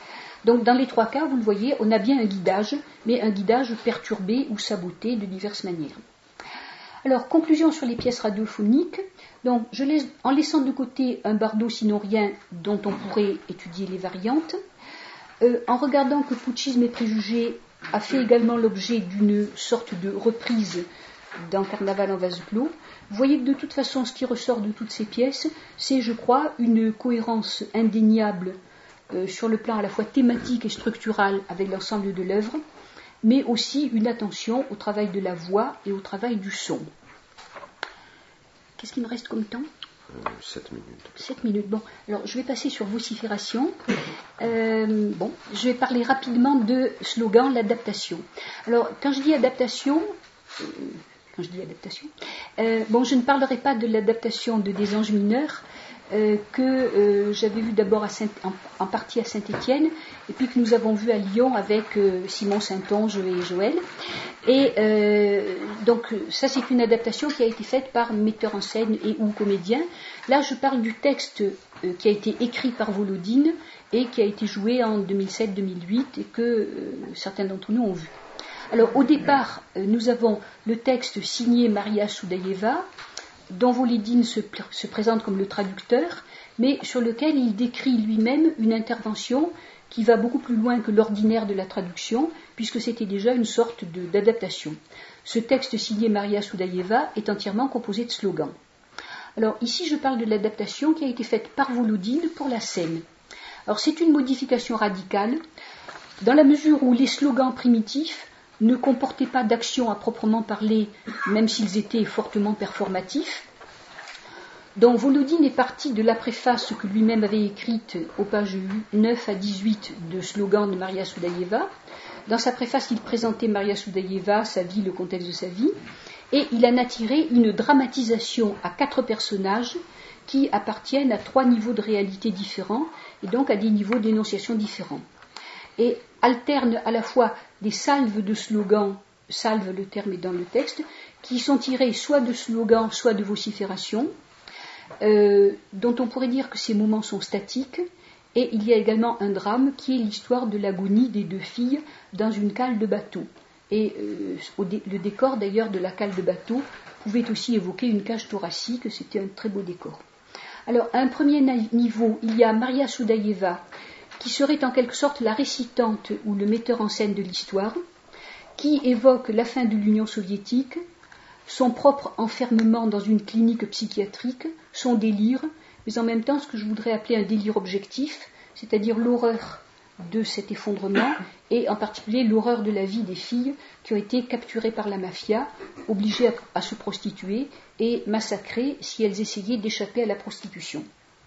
Donc dans les 3 cas, vous le voyez, on a bien un guidage, mais un guidage perturbé ou saboté de diverses manières. Alors, conclusion sur les pièces radiophoniques. Donc, en laissant de côté un bardo sinon rien dont on pourrait étudier les variantes, en regardant que Putschisme et préjugés a fait également l'objet d'une sorte de reprise dans Carnaval en vase clos, vous voyez que de toute façon, ce qui ressort de toutes ces pièces, c'est, je crois, une cohérence indéniable sur le plan à la fois thématique et structural avec l'ensemble de l'œuvre, mais aussi une attention au travail de la voix et au travail du son. Qu'est-ce qu'il me reste comme temps ? 7 minutes. 7 minutes. Bon, alors je vais passer sur vocifération. Je vais parler rapidement de slogan, l'adaptation. Alors, quand je dis adaptation, je ne parlerai pas de l'adaptation de Des Anges mineurs, que j'avais vu d'abord en partie à Saint-Étienne, et puis que nous avons vu à Lyon avec Simon Saint-Onge et Joël. Et donc ça, c'est une adaptation qui a été faite par metteur en scène et ou comédien. Là, je parle du texte qui a été écrit par Volodine et qui a été joué en 2007-2008 et que certains d'entre nous ont vu. Alors, au départ, nous avons le texte signé Maria Soudaïeva, dont Volodine se présente comme le traducteur, mais sur lequel il décrit lui-même une intervention qui va beaucoup plus loin que l'ordinaire de la traduction, puisque c'était déjà une sorte d'adaptation. Ce texte signé Maria Soudaïeva est entièrement composé de slogans. Alors ici, je parle de l'adaptation qui a été faite par Volodine pour la scène. Alors c'est une modification radicale, dans la mesure où les slogans primitifs ne comportaient pas d'action à proprement parler, même s'ils étaient fortement performatifs. Donc Volodine est parti de la préface que lui-même avait écrite aux pages 9 à 18 de slogan de Maria Soudaïeva. Dans sa préface, il présentait Maria Soudaïeva, sa vie, le contexte de sa vie, et il en a tiré une dramatisation à 4 personnages qui appartiennent à 3 niveaux de réalité différents, et donc à des niveaux d'énonciation différents. Et alterne à la fois des salves de slogans, salve le terme est dans le texte, qui sont tirés soit de slogans, soit de vociférations, dont on pourrait dire que ces moments sont statiques, et il y a également un drame qui est l'histoire de l'agonie des 2 filles dans une cale de bateau. Et le décor d'ailleurs de la cale de bateau pouvait aussi évoquer une cage thoracique, c'était un très beau décor. Alors à un premier niveau, il y a Maria Soudaïeva, qui serait en quelque sorte la récitante ou le metteur en scène de l'histoire, qui évoque la fin de l'Union soviétique, son propre enfermement dans une clinique psychiatrique, son délire, mais en même temps ce que je voudrais appeler un délire objectif, c'est-à-dire l'horreur de cet effondrement, et en particulier l'horreur de la vie des filles qui ont été capturées par la mafia, obligées à se prostituer et massacrées si elles essayaient d'échapper à la prostitution.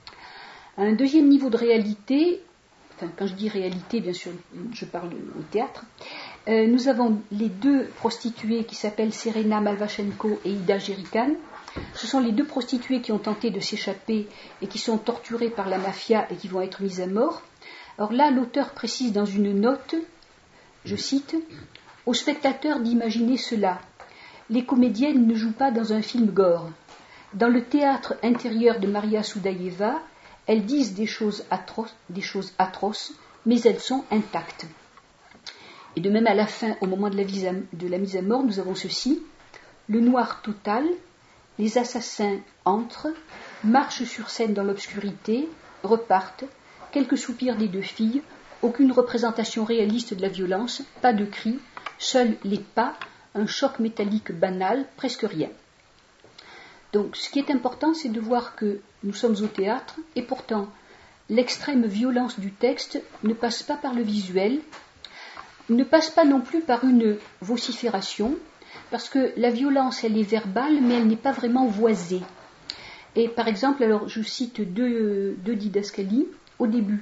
À un deuxième niveau de réalité, quand je dis réalité, bien sûr, je parle au théâtre, nous avons les 2 prostituées qui s'appellent Serena Malvachenko et Ida Gerican. Ce sont les 2 prostituées qui ont tenté de s'échapper et qui sont torturées par la mafia et qui vont être mises à mort. Alors là, l'auteur précise dans une note, je cite, « Au spectateur d'imaginer cela. Les comédiennes ne jouent pas dans un film gore. Dans le théâtre intérieur de Maria Soudaïeva, elles disent des choses atroces, mais elles sont intactes. » Et de même à la fin, au moment de la mise à mort, nous avons ceci. Le noir total, les assassins entrent, marchent sur scène dans l'obscurité, repartent, quelques soupirs des 2 filles, aucune représentation réaliste de la violence, pas de cris, seuls les pas, un choc métallique banal, presque rien. Donc ce qui est important, c'est de voir que nous sommes au théâtre, et pourtant l'extrême violence du texte ne passe pas par le visuel, ne passe pas non plus par une vocifération, parce que la violence, elle est verbale, mais elle n'est pas vraiment voisée. Et par exemple, alors je cite 2 didascalies. Au début,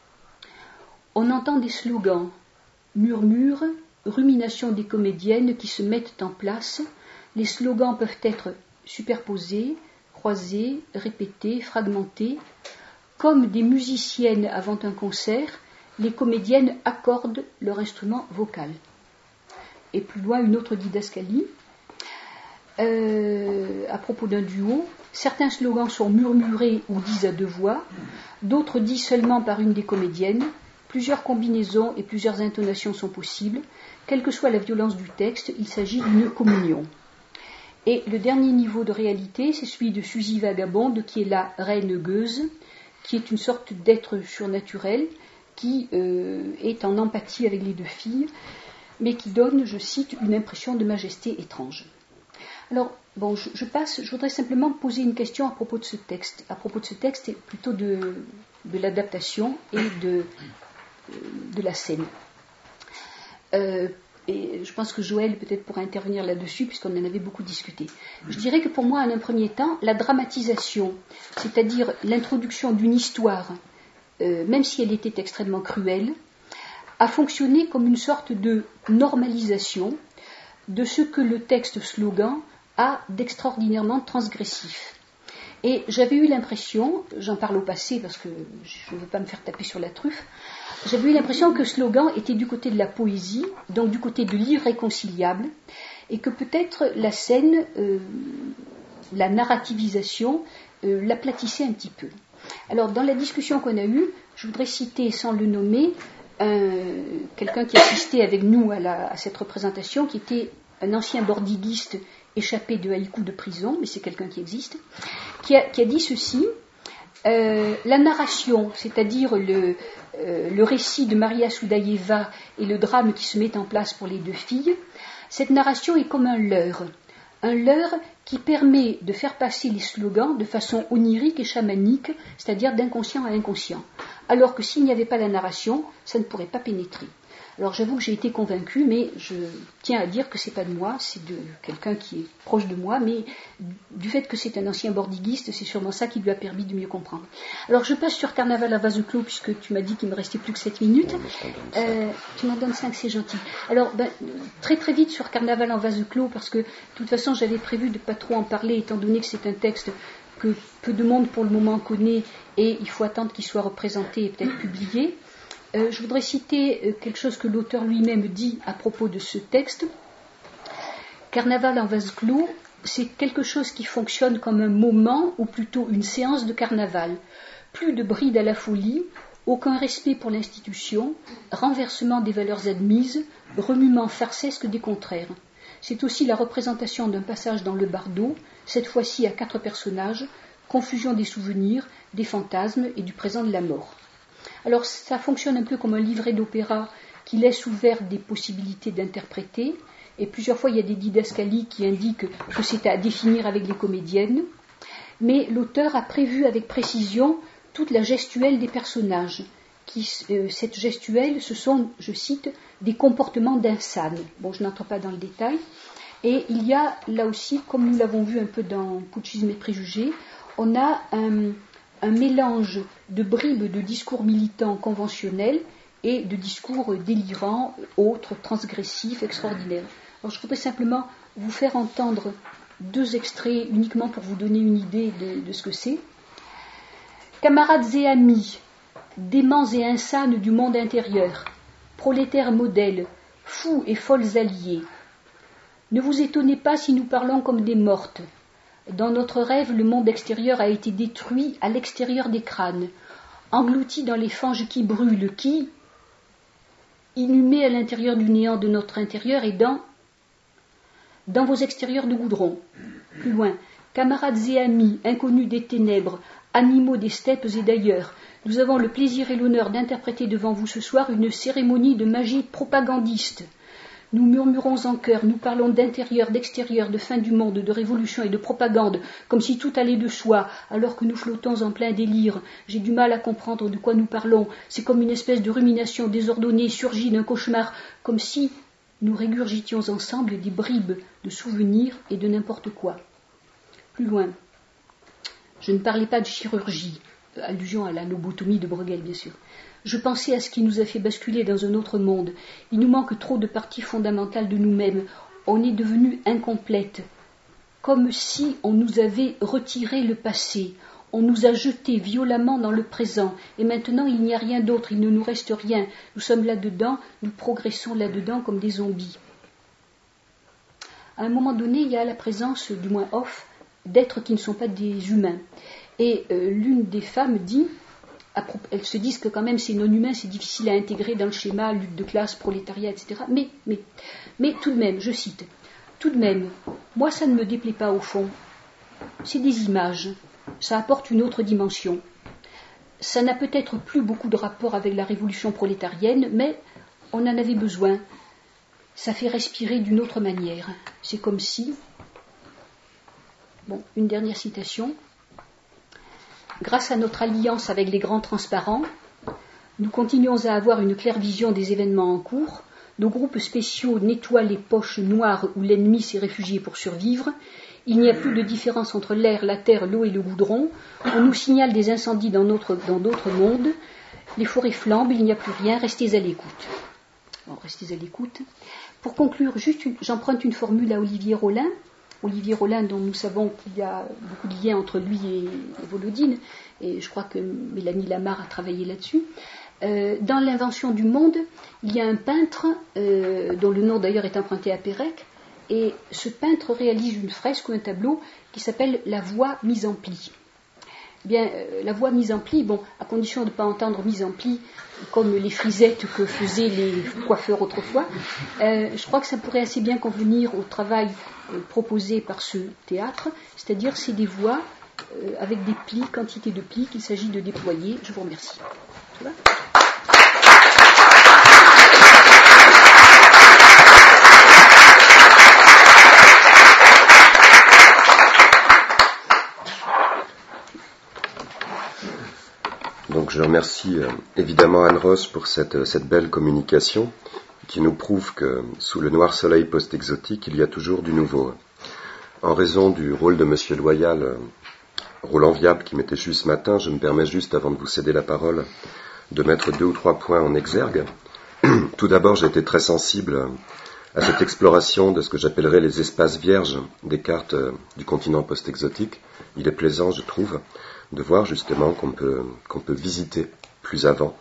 on entend des slogans, murmures, ruminations des comédiennes qui se mettent en place. Les slogans peuvent être superposés, croisés, répétés, fragmentés. Comme des musiciennes avant un concert, les comédiennes accordent leur instrument vocal. Et plus loin, une autre didascalie. À propos d'un duo, certains slogans sont murmurés ou disent à 2 voix, d'autres dits seulement par une des comédiennes, Plusieurs combinaisons et plusieurs intonations sont possibles. Quelle que soit la violence du texte, il s'agit d'une communion. Et le dernier niveau de réalité, c'est celui de Suzy Vagabonde, qui est la reine gueuse, qui est une sorte d'être surnaturel, qui est en empathie avec les deux filles, mais qui donne, je cite, une impression de majesté étrange. Alors, bon, je voudrais simplement poser une question à propos de ce texte. À propos de ce texte, et plutôt de l'adaptation et de la scène. Et je pense que Joël peut-être pourra intervenir là-dessus, puisqu'on en avait beaucoup discuté. Je dirais que pour moi, en un premier temps, la dramatisation, c'est-à-dire l'introduction d'une histoire, même si elle était extrêmement cruelle, a fonctionné comme une sorte de normalisation de ce que le texte slogan a d'extraordinairement transgressif. Et j'avais eu l'impression, j'en parle au passé parce que je ne veux pas me faire taper sur la truffe, j'avais eu l'impression que slogan était du côté de la poésie, donc du côté de l'irréconciliable, et que peut-être la scène, la narrativisation, l'aplatissait un petit peu. Alors dans la discussion qu'on a eue, je voudrais citer, sans le nommer, quelqu'un qui assistait avec nous à cette représentation, qui était un ancien bordiguiste échappé de haïkus de prison, mais c'est quelqu'un qui existe, qui a dit ceci: la narration, c'est-à-dire le récit de Maria Soudaïeva et le drame qui se met en place pour les deux filles, cette narration est comme un leurre qui permet de faire passer les slogans de façon onirique et chamanique, c'est-à-dire d'inconscient à inconscient, alors que s'il n'y avait pas la narration, ça ne pourrait pas pénétrer. Alors j'avoue que j'ai été convaincue, mais je tiens à dire que c'est pas de moi, c'est de quelqu'un qui est proche de moi, mais du fait que c'est un ancien bordiguiste, c'est sûrement ça qui lui a permis de mieux comprendre. Alors je passe sur Carnaval à vase clos, puisque tu m'as dit qu'il me restait plus que 7 minutes. Tu m'en donnes 5, c'est gentil. Alors très très vite sur Carnaval en vase clos, parce que de toute façon j'avais prévu de ne pas trop en parler, étant donné que c'est un texte que peu de monde pour le moment connaît, et il faut attendre qu'il soit représenté et peut-être publié. Je voudrais citer quelque chose que l'auteur lui-même dit à propos de ce texte. Carnaval en vase clos, c'est quelque chose qui fonctionne comme un moment, ou plutôt une séance de carnaval. Plus de bride à la folie, aucun respect pour l'institution, renversement des valeurs admises, remuement farsesque des contraires. C'est aussi la représentation d'un passage dans le bardo, cette fois-ci à 4 personnages, confusion des souvenirs, des fantasmes et du présent de la mort. Alors ça fonctionne un peu comme un livret d'opéra qui laisse ouvert des possibilités d'interpréter, et plusieurs fois il y a des didascalies qui indiquent que c'est à définir avec les comédiennes, mais l'auteur a prévu avec précision toute la gestuelle des personnages. Cette gestuelle, ce sont, je cite, des comportements d'insane. Bon, je n'entre pas dans le détail. Et il y a là aussi, comme nous l'avons vu un peu dans Putschisme et préjugés, on a un mélange de bribes de discours militants conventionnels et de discours délirants, autres, transgressifs, extraordinaires. Alors je voudrais simplement vous faire entendre 2 extraits uniquement pour vous donner une idée de ce que c'est. Camarades et amis, déments et insanes du monde intérieur, prolétaires modèles, fous et folles alliés, ne vous étonnez pas si nous parlons comme des mortes. Dans notre rêve, le monde extérieur a été détruit à l'extérieur des crânes, englouti dans les fanges qui brûlent, qui, inhumés à l'intérieur du néant de notre intérieur et dans vos extérieurs de goudron. Plus loin, camarades et amis, inconnus des ténèbres, animaux des steppes et d'ailleurs, nous avons le plaisir et l'honneur d'interpréter devant vous ce soir une cérémonie de magie propagandiste. Nous murmurons en chœur, nous parlons d'intérieur, d'extérieur, de fin du monde, de révolution et de propagande, comme si tout allait de soi, alors que nous flottons en plein délire. J'ai du mal à comprendre de quoi nous parlons. C'est comme une espèce de rumination désordonnée, surgie d'un cauchemar, comme si nous régurgitions ensemble des bribes de souvenirs et de n'importe quoi. Plus loin, je ne parlais pas de chirurgie, allusion à la lobotomie de Bruegel, bien sûr. Je pensais à ce qui nous a fait basculer dans un autre monde. Il nous manque trop de parties fondamentales de nous-mêmes. On est devenu incomplète. Comme si on nous avait retiré le passé. On nous a jetés violemment dans le présent. Et maintenant, il n'y a rien d'autre. Il ne nous reste rien. Nous sommes là-dedans. Nous progressons là-dedans comme des zombies. À un moment donné, il y a la présence, du moins off, d'êtres qui ne sont pas des humains. Et l'une des femmes dit elles se disent que quand même c'est non humain, c'est difficile à intégrer dans le schéma lutte de classe, prolétariat, etc. Mais tout de même, je cite, tout de même, moi ça ne me déplaît pas au fond. C'est des images, ça apporte une autre dimension. Ça n'a peut-être plus beaucoup de rapport avec la révolution prolétarienne, mais on en avait besoin. Ça fait respirer d'une autre manière. C'est comme si... Bon, une dernière citation. Grâce à notre alliance avec les grands transparents, nous continuons à avoir une claire vision des événements en cours. Nos groupes spéciaux nettoient les poches noires où l'ennemi s'est réfugié pour survivre. Il n'y a plus de différence entre l'air, la terre, l'eau et le goudron. On nous signale des incendies dans d'autres mondes. Les forêts flambent, il n'y a plus rien. Restez à l'écoute. Bon, restez à l'écoute. Pour conclure, j'emprunte une formule à Olivier Rollin. Olivier Rollin, dont nous savons qu'il y a beaucoup de liens entre lui et Volodine, et je crois que Mélanie Lamarre a travaillé là-dessus. Dans l'invention du monde, il y a un peintre, dont le nom d'ailleurs est emprunté à Pérec, et ce peintre réalise une fresque ou un tableau qui s'appelle La voix mise en pli. Bien, la voix mise en pli, bon, à condition de ne pas entendre mise en pli comme les frisettes que faisaient les coiffeurs autrefois, je crois que ça pourrait assez bien convenir au travail proposé par ce théâtre, c'est-à-dire c'est des voix avec des plis, quantité de plis qu'il s'agit de déployer. Je vous remercie. Tu vois ? Donc je remercie évidemment Anne-Rose pour cette belle communication qui nous prouve que sous le noir soleil post-exotique, il y a toujours du nouveau. En raison du rôle de Monsieur Loyal, rôle enviable qui m'était juste ce matin, je me permets juste, avant de vous céder la parole, de mettre 2 ou 3 points en exergue. Tout d'abord, j'ai été très sensible à cette exploration de ce que j'appellerais les espaces vierges des cartes du continent post-exotique. Il est plaisant, je trouve, de voir justement qu'on peut visiter plus avant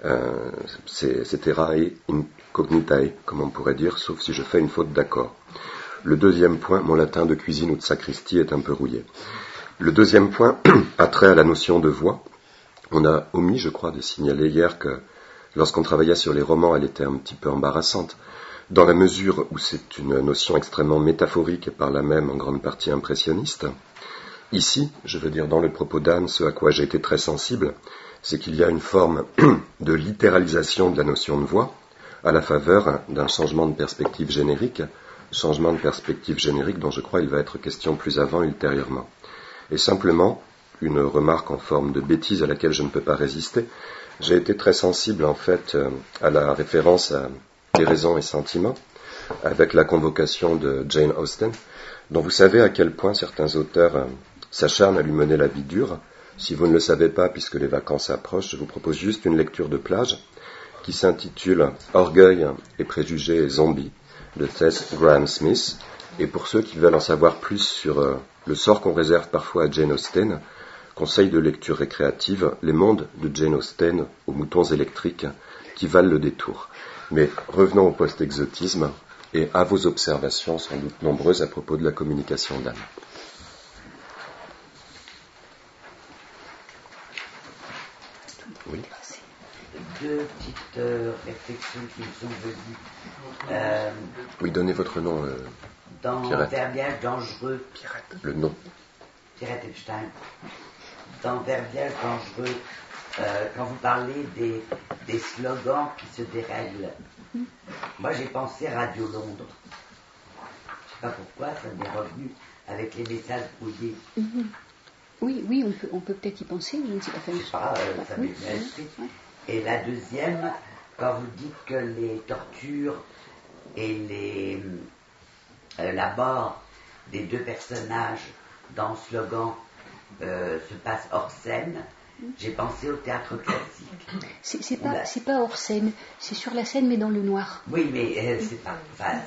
ces terrae incognitae, comme on pourrait dire, sauf si je fais une faute d'accord. Le deuxième point, mon latin de cuisine ou de sacristie est un peu rouillé. Le deuxième point a trait à la notion de voix. On a omis, je crois, de signaler hier que lorsqu'on travaillait sur les romans, elle était un petit peu embarrassante, dans la mesure où c'est une notion extrêmement métaphorique et par là même en grande partie impressionniste. Ici, je veux dire dans le propos d'Anne, ce à quoi j'ai été très sensible, c'est qu'il y a une forme de littéralisation de la notion de voix à la faveur d'un changement de perspective générique dont je crois il va être question plus avant ultérieurement. Et simplement, une remarque en forme de bêtise à laquelle je ne peux pas résister, j'ai été très sensible en fait à la référence à Les raisons et sentiments avec la convocation de Jane Austen, dont vous savez à quel point certains auteurs s'acharnent à lui mener la vie dure. Si vous ne le savez pas, puisque les vacances approchent, je vous propose juste une lecture de plage qui s'intitule « Orgueil et préjugés zombies » de Tess Graham Smith. Et pour ceux qui veulent en savoir plus sur le sort qu'on réserve parfois à Jane Austen, conseil de lecture récréative, Les mondes de Jane Austen aux moutons électriques qui valent le détour. Mais revenons au post-exotisme et à vos observations sans doute nombreuses à propos de la communication d'Anne. Oui. 2 petites réflexions qui me sont venues. Oui, donnez votre nom. Dans Pierrette. Verbiage dangereux. Pierrette. Le nom. Pierrette Epstein. Dans Verbiage dangereux, quand vous parlez des slogans qui se dérèglent, moi j'ai pensé Radio Londres. Je ne sais pas pourquoi, ça m'est revenu avec les messages brouillés. Oui, on peut peut-être y penser, je ne sais pas. Je sais pas, ça m'est venu à l'esprit. Et la deuxième, quand vous dites que les tortures et la mort des 2 personnages dans le slogan se passent hors scène, j'ai pensé au théâtre classique. C'est pas hors scène, c'est sur la scène mais dans le noir. Oui, mais c'est pas. Enfin,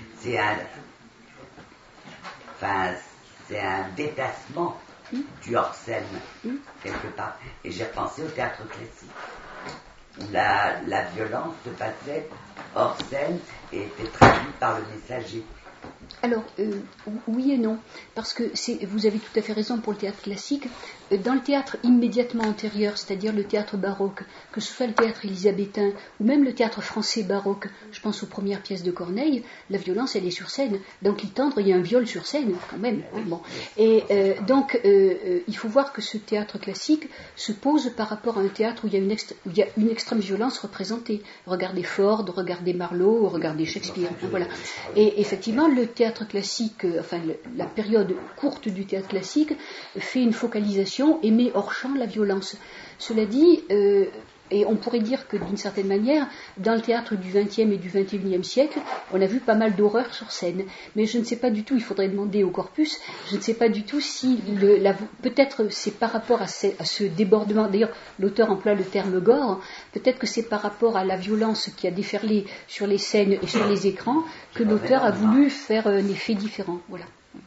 c'est un déplacement du hors scène quelque part. Et j'ai repensé au théâtre classique où la violence se passait hors scène et était traduite par le messager. Alors, oui et non, parce que vous avez tout à fait raison pour le théâtre classique, dans le théâtre immédiatement antérieur, c'est-à-dire le théâtre baroque, que ce soit le théâtre élisabétain ou même le théâtre français baroque, je pense aux premières pièces de Corneille, la violence, elle est sur scène. Dans Clitandre, il y a un viol sur scène, quand même. Hein, bon. Et donc, il faut voir que ce théâtre classique se pose par rapport à un théâtre où il y a une extrême violence représentée. Regardez Ford, regardez Marlowe, regardez Shakespeare. Hein, voilà. Et effectivement, le théâtre classique, la période courte du théâtre classique, fait une focalisation et met hors champ la violence. Cela dit, et on pourrait dire que d'une certaine manière, dans le théâtre du XXe et du XXIe siècle, on a vu pas mal d'horreurs sur scène. Mais je ne sais pas du tout, il faudrait demander au corpus, je ne sais pas du tout si, peut-être c'est par rapport à ce débordement, d'ailleurs l'auteur emploie le terme gore, peut-être que c'est par rapport à la violence qui a déferlé sur les scènes et sur les écrans que l'auteur a voulu faire un effet différent. Voilà.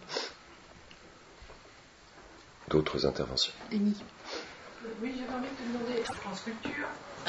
D'autres interventions. Annie. Oui, j'avais envie de te demander, France Culture.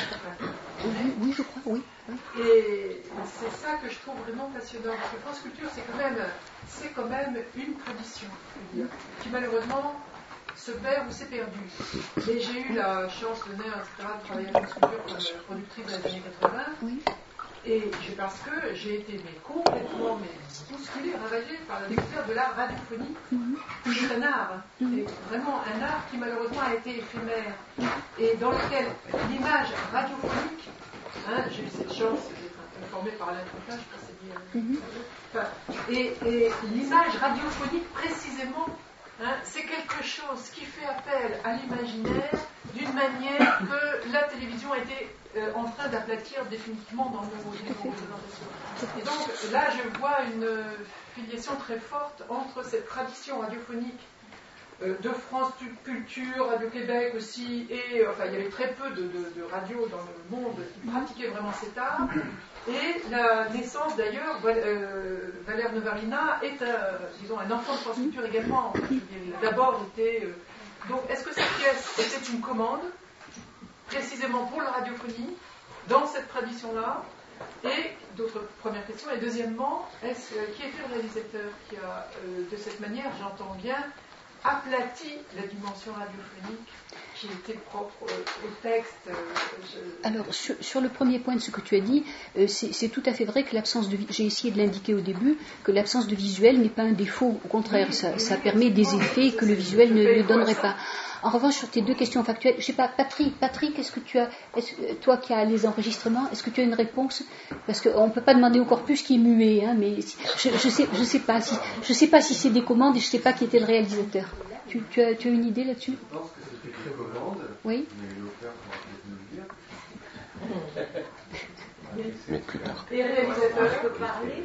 Oui, je crois, oui. Et c'est ça que je trouve vraiment passionnant, parce que France Culture, c'est quand même une tradition, qui malheureusement se perd ou s'est perdue. Et j'ai eu la chance, l'honneur, etc., de travailler à France Culture comme productrice dans les années 80. Oui. Et parce que j'ai été complètement bousculée, ravagée par la découverte de l'art radiophonique. C'est un art, et vraiment un art qui malheureusement a été éphémère, et dans lequel l'image radiophonique, j'ai eu cette chance d'être informée par Alain Trochin, je pense que c'est bien. Et l'image radiophonique précisément, c'est quelque chose qui fait appel à l'imaginaire d'une manière que la télévision a été en train d'aplatir définitivement dans nos représentations. Et donc là, je vois une filiation très forte entre cette tradition radiophonique de France Culture, Radio-Québec aussi, et enfin il y avait très peu de radios dans le monde qui pratiquaient vraiment cet art, et la naissance d'ailleurs, Valère Novarina est un enfant de France Culture également. Il a d'abord été... donc est-ce que cette pièce était une commande, précisément pour la radiophonie, dans cette tradition-là? Et d'autres premières questions. Et deuxièmement, qui était le réalisateur qui a, de cette manière, j'entends bien, aplati la dimension radiophonique qui était propre au texte? Alors, sur le premier point de ce que tu as dit, c'est tout à fait vrai que l'absence de... J'ai essayé de l'indiquer au début, que l'absence de visuel n'est pas un défaut. Au contraire, ça permet des effets que le visuel ne donnerait pas. En revanche, sur tes deux questions factuelles, je ne sais pas, Patrick, est-ce que tu as, toi qui as les enregistrements, est-ce que tu as une réponse? Parce qu'on ne peut pas demander au corpus qui est muet, mais je sais pas si c'est des commandes et je ne sais pas qui était le réalisateur. Tu as une idée là-dessus? Je pense que c'était très commande, oui. Mais l'auteur pourra peut-être nous le dire. Mais plus tard. Et le réalisateur, je peux parler?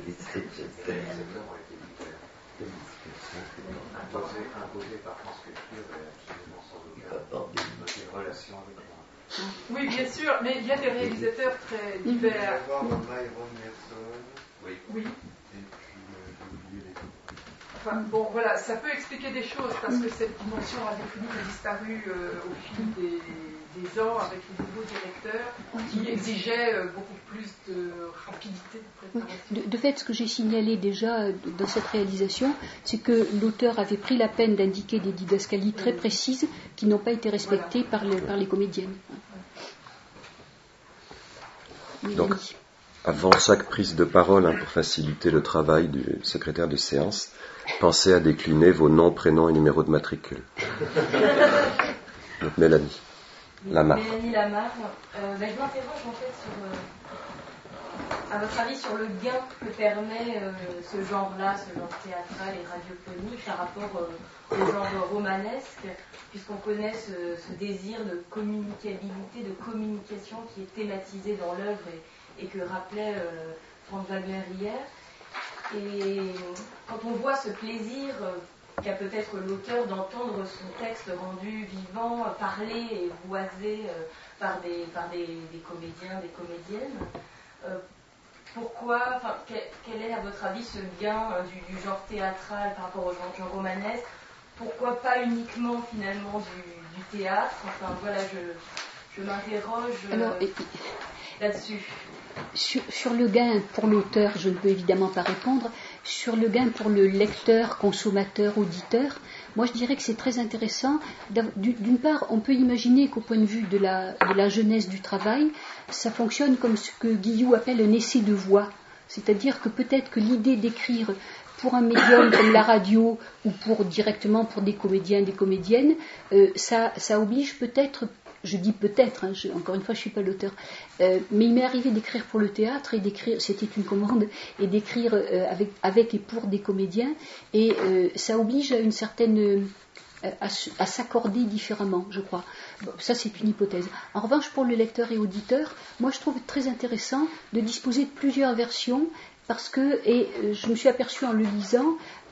Imposé par France Culture et absolument sans aucune relation avec moi. Oui, bien sûr, mais il y a des réalisateurs très divers. Il va y avoir Myron Nelson. Oui. Et puis, j'ai oublié les autres. Enfin, bon, voilà, ça peut expliquer des choses, parce que cette dimension radiophonique a disparu au fil des ans avec les nouveaux directeurs qui exigeaient beaucoup plus de rapidité de préparation. De fait, ce que j'ai signalé déjà dans cette réalisation, c'est que l'auteur avait pris la peine d'indiquer des didascalies très précises qui n'ont pas été respectées par les comédiennes. Donc, avant chaque prise de parole, pour faciliter le travail du secrétaire de séance, pensez à décliner vos noms, prénoms et numéros de matricule. Donc, Mélanie Lamarre. Mélanie Lamarre. Je m'interroge en fait à votre avis, sur le gain que permet ce genre-là, ce genre théâtral et radiophonique par rapport au genre romanesque, puisqu'on connaît ce désir de communicabilité, de communication qui est thématisé dans l'œuvre et que rappelait Frank Wagner hier. Et quand on voit ce plaisir qu'a peut-être l'auteur d'entendre son texte rendu vivant, parlé et voisé par des comédiens, des comédiennes, pourquoi, quel est à votre avis ce gain du genre théâtral par rapport au genre romanesque? Pourquoi pas uniquement finalement du théâtre? Enfin voilà, je m'interroge là-dessus. Sur le gain pour l'auteur, je ne peux évidemment pas répondre. Sur le gain pour le lecteur, consommateur, auditeur, moi je dirais que c'est très intéressant. D'une part, on peut imaginer qu'au point de vue de la jeunesse du travail, ça fonctionne comme ce que Guillou appelle un essai de voix. C'est-à-dire que peut-être que l'idée d'écrire pour un médium comme la radio ou directement pour des comédiens, des comédiennes, ça oblige peut-être, je dis peut-être, encore une fois je ne suis pas l'auteur, mais il m'est arrivé d'écrire pour le théâtre et d'écrire, c'était une commande, et d'écrire avec et pour des comédiens, et ça oblige à une certaine... à s'accorder différemment, je crois. Bon, ça, c'est une hypothèse. En revanche, pour le lecteur et auditeur, moi, je trouve très intéressant de disposer de plusieurs versions, parce que, et je me suis aperçue en le lisant,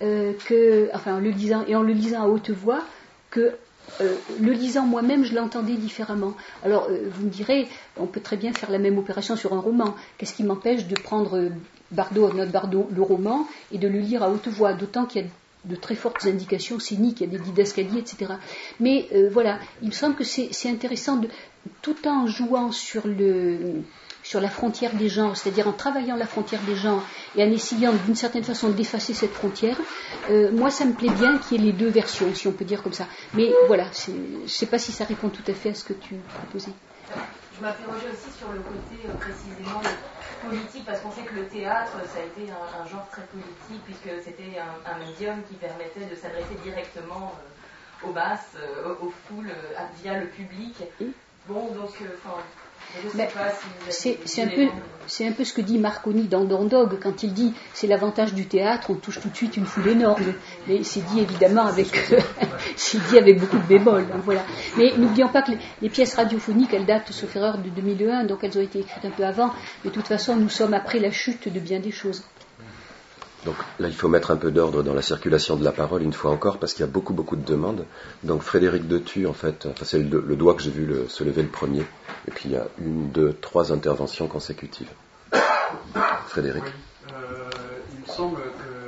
en le lisant à haute voix, que le lisant moi-même, je l'entendais différemment. Alors, vous me direz, on peut très bien faire la même opération sur un roman. Qu'est-ce qui m'empêche de prendre notre Bardot, le roman, et de le lire à haute voix, d'autant qu'il y a de très fortes indications scéniques, il y a des didascalies, etc. Mais voilà, il me semble que c'est intéressant, tout en jouant sur la frontière des genres, c'est-à-dire en travaillant la frontière des genres et en essayant d'une certaine façon d'effacer cette frontière, moi ça me plaît bien qu'il y ait les deux versions, si on peut dire comme ça. Mais voilà, je ne sais pas si ça répond tout à fait à ce que tu proposais. Je m'interrogeais aussi sur le côté précisément politique, parce qu'on sait que le théâtre, ça a été un genre très politique, puisque c'était un médium qui permettait de s'adresser directement aux masses, aux foules, via le public. Bon, donc, je sais pas si c'est un peu ce que dit Marconi dans Dog, quand il dit c'est l'avantage du théâtre, on touche tout de suite une foule énorme. Mais c'est dit évidemment avec beaucoup de bémols. Donc voilà. Mais n'oublions pas que les pièces radiophoniques, elles datent, sauf erreur, de 2001, donc elles ont été écrites un peu avant. Mais de toute façon, nous sommes après la chute de bien des choses. Donc là, il faut mettre un peu d'ordre dans la circulation de la parole, une fois encore, parce qu'il y a beaucoup de demandes. Donc Frédéric Detu, en fait, c'est le doigt que j'ai vu se lever le premier. Et puis il y a 1, 2, 3 interventions consécutives. Frédéric. Oui, il me semble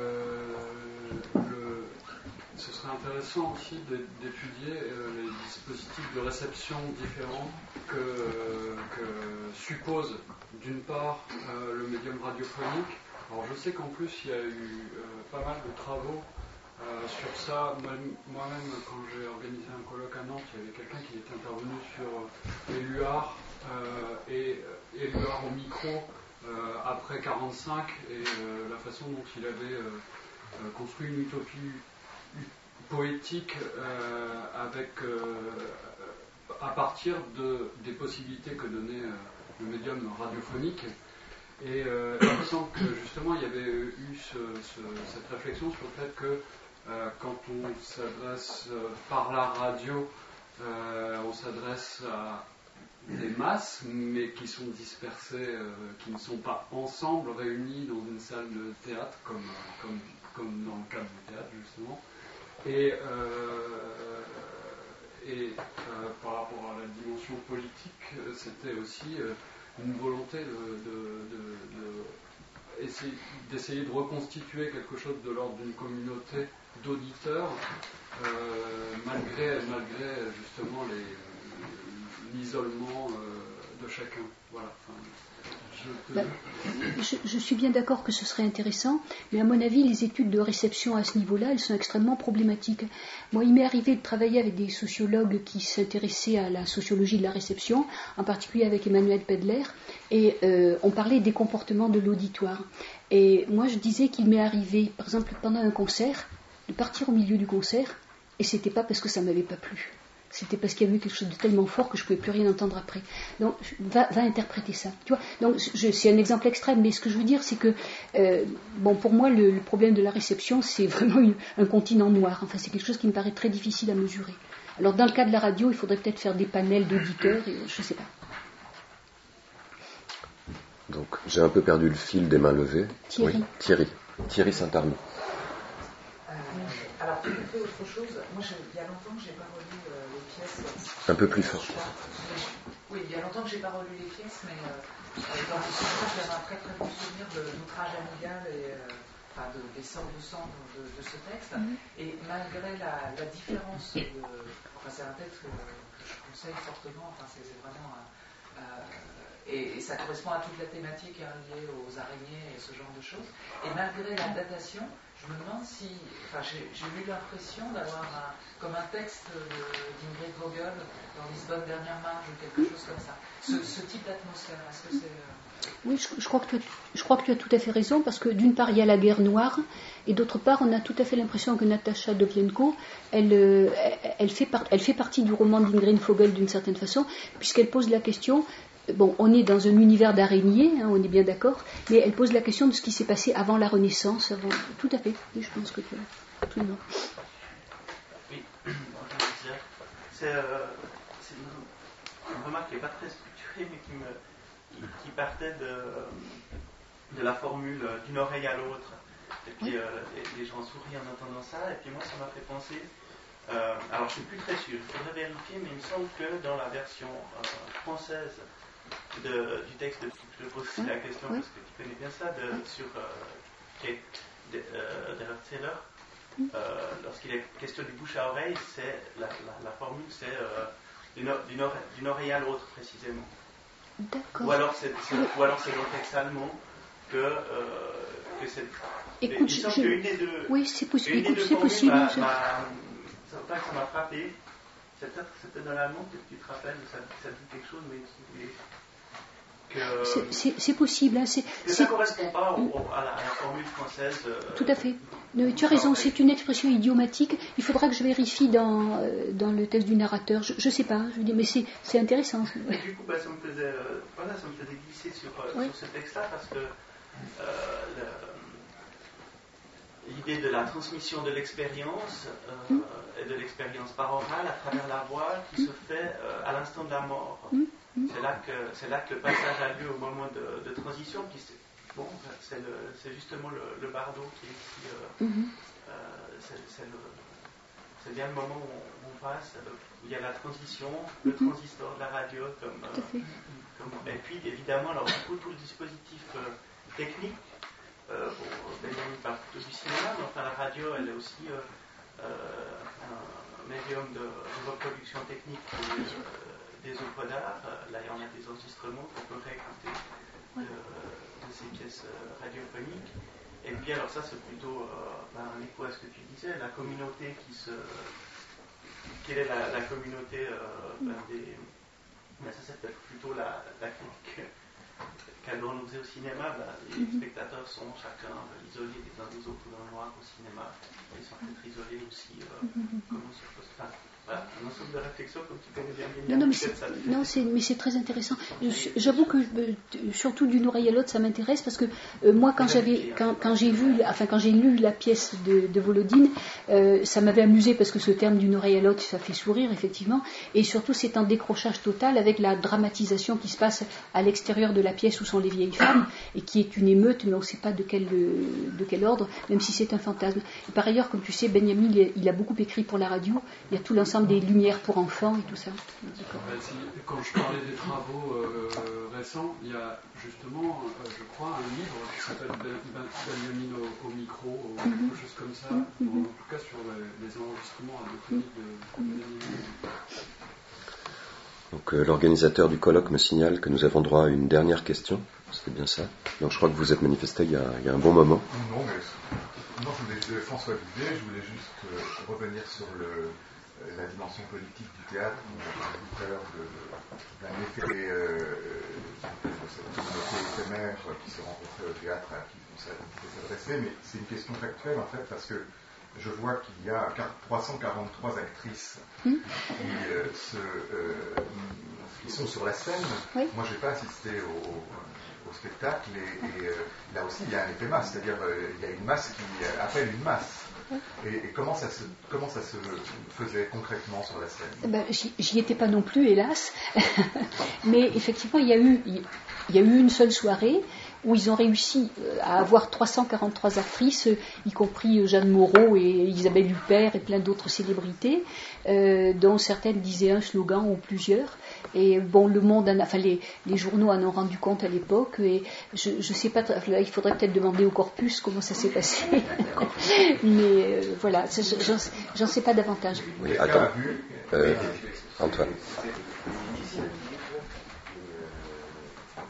que ce serait intéressant aussi d'étudier les dispositifs de réception différents que suppose d'une part le médium radiophonique. Alors je sais qu'en plus il y a eu pas mal de travaux sur ça. Moi-même, quand j'ai organisé un colloque à Nantes, il y avait quelqu'un qui était intervenu sur Éluard et Éluard au micro après 1945 et la façon dont il avait construit une utopie poétique à partir des possibilités que donnait le médium radiophonique. Et il me semble que justement il y avait eu cette réflexion sur le fait que quand on s'adresse par la radio, on s'adresse à des masses, mais qui sont dispersées, qui ne sont pas ensemble réunis dans une salle de théâtre, comme dans le cadre du théâtre justement. Et par rapport à la dimension politique, c'était aussi une volonté d'essayer de reconstituer quelque chose de l'ordre d'une communauté d'auditeurs, malgré justement l'isolement de chacun. Voilà. Je suis bien d'accord que ce serait intéressant, mais à mon avis, les études de réception à ce niveau-là, elles sont extrêmement problématiques. Moi, il m'est arrivé de travailler avec des sociologues qui s'intéressaient à la sociologie de la réception, en particulier avec Emmanuel Pedler, et on parlait des comportements de l'auditoire. Et moi, je disais qu'il m'est arrivé, par exemple, pendant un concert, de partir au milieu du concert, et c'était pas parce que ça m'avait pas plu. C'était parce qu'il y avait eu quelque chose de tellement fort que je ne pouvais plus rien entendre après. Donc, va interpréter ça. Tu vois. Donc, c'est un exemple extrême, mais ce que je veux dire, c'est que, pour moi, le problème de la réception, c'est vraiment un continent noir. Enfin, c'est quelque chose qui me paraît très difficile à mesurer. Alors, dans le cas de la radio, il faudrait peut-être faire des panels d'auditeurs, et je ne sais pas. Donc, j'ai un peu perdu le fil des mains levées. Thierry. Oui, Thierry Saint-Arnaud. Alors, tout à fait autre chose. Moi, il y a longtemps que je n'ai pas relu les pièces. Un peu plus fort. Oui, il y a longtemps que je n'ai pas relu les pièces, mais dans le souvenir, j'avais un très très bon souvenir de l'outrage amigal et des sorts de sang de ce texte. Et malgré la différence c'est un texte que je conseille fortement. Enfin, c'est vraiment Et ça correspond à toute la thématique liée aux araignées et ce genre de choses. Et malgré la datation, je me demande si... Enfin, j'ai eu l'impression d'avoir comme un texte d'Ingrid Vogel dans Lisbonne Dernière Marge ou quelque chose comme ça. Ce type d'atmosphère, est-ce que c'est... Oui, je crois que tu as tout à fait raison, parce que d'une part, il y a la guerre noire, et d'autre part, on a tout à fait l'impression que Natasha Dovlenko, elle fait partie du roman d'Ingrid Vogel d'une certaine façon, puisqu'elle pose la question... Bon, on est dans un univers d'araignées, on est bien d'accord, mais elle pose la question de ce qui s'est passé avant la Renaissance. Tout à fait, oui, je pense que tu as absolument. Oui, c'est une remarque qui n'est pas très structurée, mais qui partait de la formule d'une oreille à l'autre. Et puis les gens sourient en entendant ça, et puis moi ça m'a fait penser... alors je ne suis plus très sûr, il faudrait vérifier, mais il me semble que dans la version française du texte, je te pose la question parce que tu connais bien ça, sur Kate Taylor, lorsqu'il est question du bouche à oreille, c'est la formule c'est d'une oreille à l'autre précisément. D'accord. Ou alors c'est dans le texte allemand que c'est... Écoute, il semble qu'une des deux... Oui, c'est possible. Une des deux c'est possible. ça m'a frappé. C'est peut-être dans l'allemand que tu te rappelles, ça dit quelque chose, mais c'est possible. Ça ne correspond pas à la formule française. Tout à fait. Tu as raison, c'est une expression idiomatique. Il faudra que je vérifie dans le texte du narrateur. Je ne sais pas, je dis, mais c'est intéressant. Et du coup, ça me faisait glisser sur ce texte-là, parce que l'idée de la transmission de l'expérience et de l'expérience par oral à travers la voix qui se fait à l'instant de la mort. C'est là que le passage a lieu au moment de transition. C'est justement le bardo qui est ici. C'est bien le moment où on passe, où il y a la transition, le transistor de la radio et puis évidemment, alors du coup, tout le dispositif technique. Benjamin parle plutôt du cinéma, mais enfin la radio, elle est aussi un médium de reproduction technique des œuvres d'art. Là, on a des enregistrements qu'on peut réécouter de ces pièces radiophoniques. Et puis, alors ça, c'est plutôt un écho à ce que tu disais, la communauté quelle est la communauté ça, c'est peut-être plutôt la critique qu'Alban nous faisait au cinéma. Les spectateurs sont chacun isolés les uns des autres dans le noir au cinéma. Ils sont peut-être isolés aussi. Comment ça peut se faire? Voilà, un ensemble de réflexions comme tu connais bien. Mais c'est très intéressant. J'avoue que surtout d'une oreille à l'autre, ça m'intéresse parce que moi, quand j'ai lu la pièce de Volodine, ça m'avait amusé parce que ce terme d'une oreille à l'autre, ça fait sourire effectivement, et surtout c'est un décrochage total avec la dramatisation qui se passe à l'extérieur de la pièce où sont les vieilles femmes et qui est une émeute, mais on ne sait pas de quel ordre, même si c'est un fantasme. Et par ailleurs, comme tu sais, Benjamin, il a beaucoup écrit pour la radio. Il y a tout l'ensemble des lumières pour enfants et tout ça. Quand je parlais des travaux récents, il y a justement, je crois, un livre qui s'appelle Benjamin au micro, ou quelque chose comme ça, en tout cas sur les enregistrements radiophoniques de Benjamin. Donc l'organisateur du colloque me signale que nous avons droit à une dernière question. C'était bien ça. Donc je crois que vous êtes manifesté il y a un bon moment. Non, François Vivet, je voulais juste revenir sur la dimension politique du théâtre. On parlait tout à l'heure d'un effet de cette communauté éphémère qui se rencontrait au théâtre, à qui on s'adressait, mais c'est une question factuelle en fait, parce que je vois qu'il y a 343 actrices qui sont sur la scène. Oui. Moi, je n'ai pas assisté au spectacle, et là aussi, il y a un effet masse, c'est-à-dire il y a une masse qui appelle une masse. Et comment ça se faisait concrètement sur la scène? J'y étais pas non plus, hélas. Mais effectivement, il y a eu une seule soirée où ils ont réussi à avoir 343 actrices, y compris Jeanne Moreau et Isabelle Huppert et plein d'autres célébrités, dont certaines disaient un slogan ou plusieurs. Et bon, le monde, les journaux en ont rendu compte à l'époque. Et je sais pas, là, il faudrait peut-être demander au corpus comment ça s'est passé. Mais voilà, j'en sais pas davantage. Oui, attends, Antoine.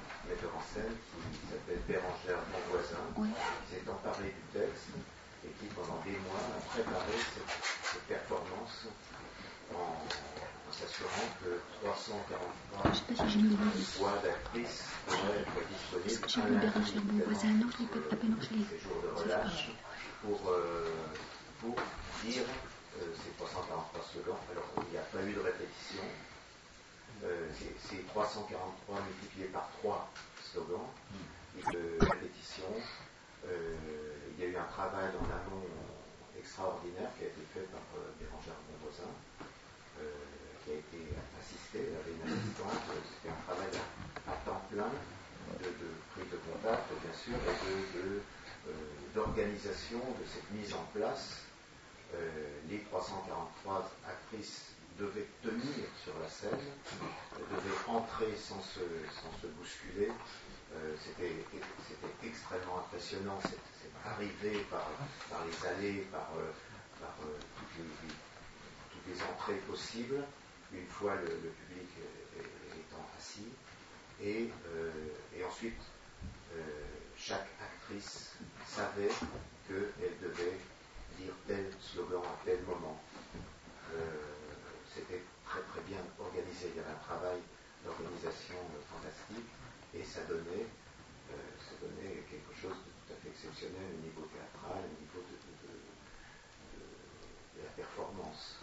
Bérangère Monvoisin, qui s'est emparé du texte et qui, pendant des mois, a préparé cette performance en s'assurant que 343 voix d'actrices pourraient être disponibles à ces jours de relâche pour dire ces 343 slogans. Alors, il n'y a pas eu de répétition. C'est 343 multipliés par 3 slogans de répétition. Il y a eu un travail en amont extraordinaire qui a été fait par Bérangère Monvoisin, qui a été assisté, elle avait une assistante. C'était un travail à temps plein de prise de contact, bien sûr, et d'organisation de cette mise en place. Les 343 actrices devaient tenir sur la scène, devaient entrer sans se bousculer. C'était extrêmement impressionnant, cette arrivée par les allées, par toutes les entrées possibles, une fois le public étant assis. Et ensuite, chaque actrice savait qu'elle devait dire tel slogan à tel moment. C'était très très bien organisé. Il y avait un travail d'organisation fantastique et ça donnait quelque chose de tout à fait exceptionnel au niveau théâtral, au niveau de la performance.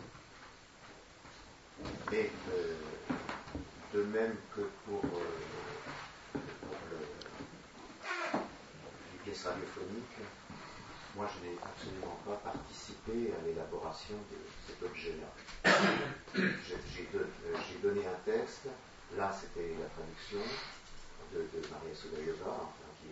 Mais de même que pour les pièces radiophoniques, moi je n'ai absolument pas participé à l'élaboration de cet objet-là. J'ai donné un texte, là c'était la traduction de Maria Sudayeva,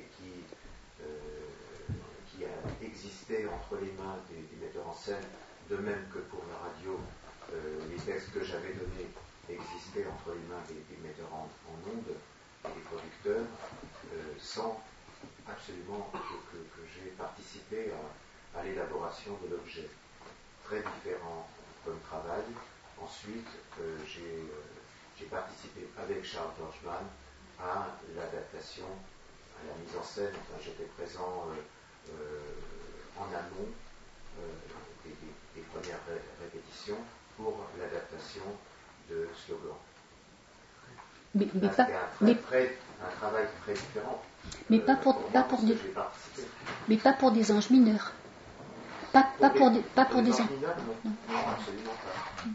qui a existé entre les mains des metteurs en scène, de même que pour la radio, les textes que j'avais donnés existaient entre les mains des metteurs en ondes et des producteurs, sans absolument que j'ai participé à l'élaboration de l'objet. Très différent comme travail. Ensuite, j'ai participé avec Charles Dorfman à l'adaptation, à la mise en scène. Enfin, j'étais présent en amont des premières répétitions pour l'adaptation de Slogan. Mais un travail très différent. Mais pas pour des anges mineurs. Pas pour des anges mineurs. Non, absolument pas.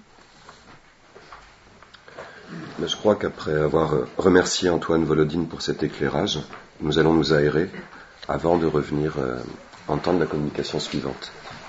Mais je crois qu'après avoir remercié Antoine Volodine pour cet éclairage, nous allons nous aérer avant de revenir entendre la communication suivante.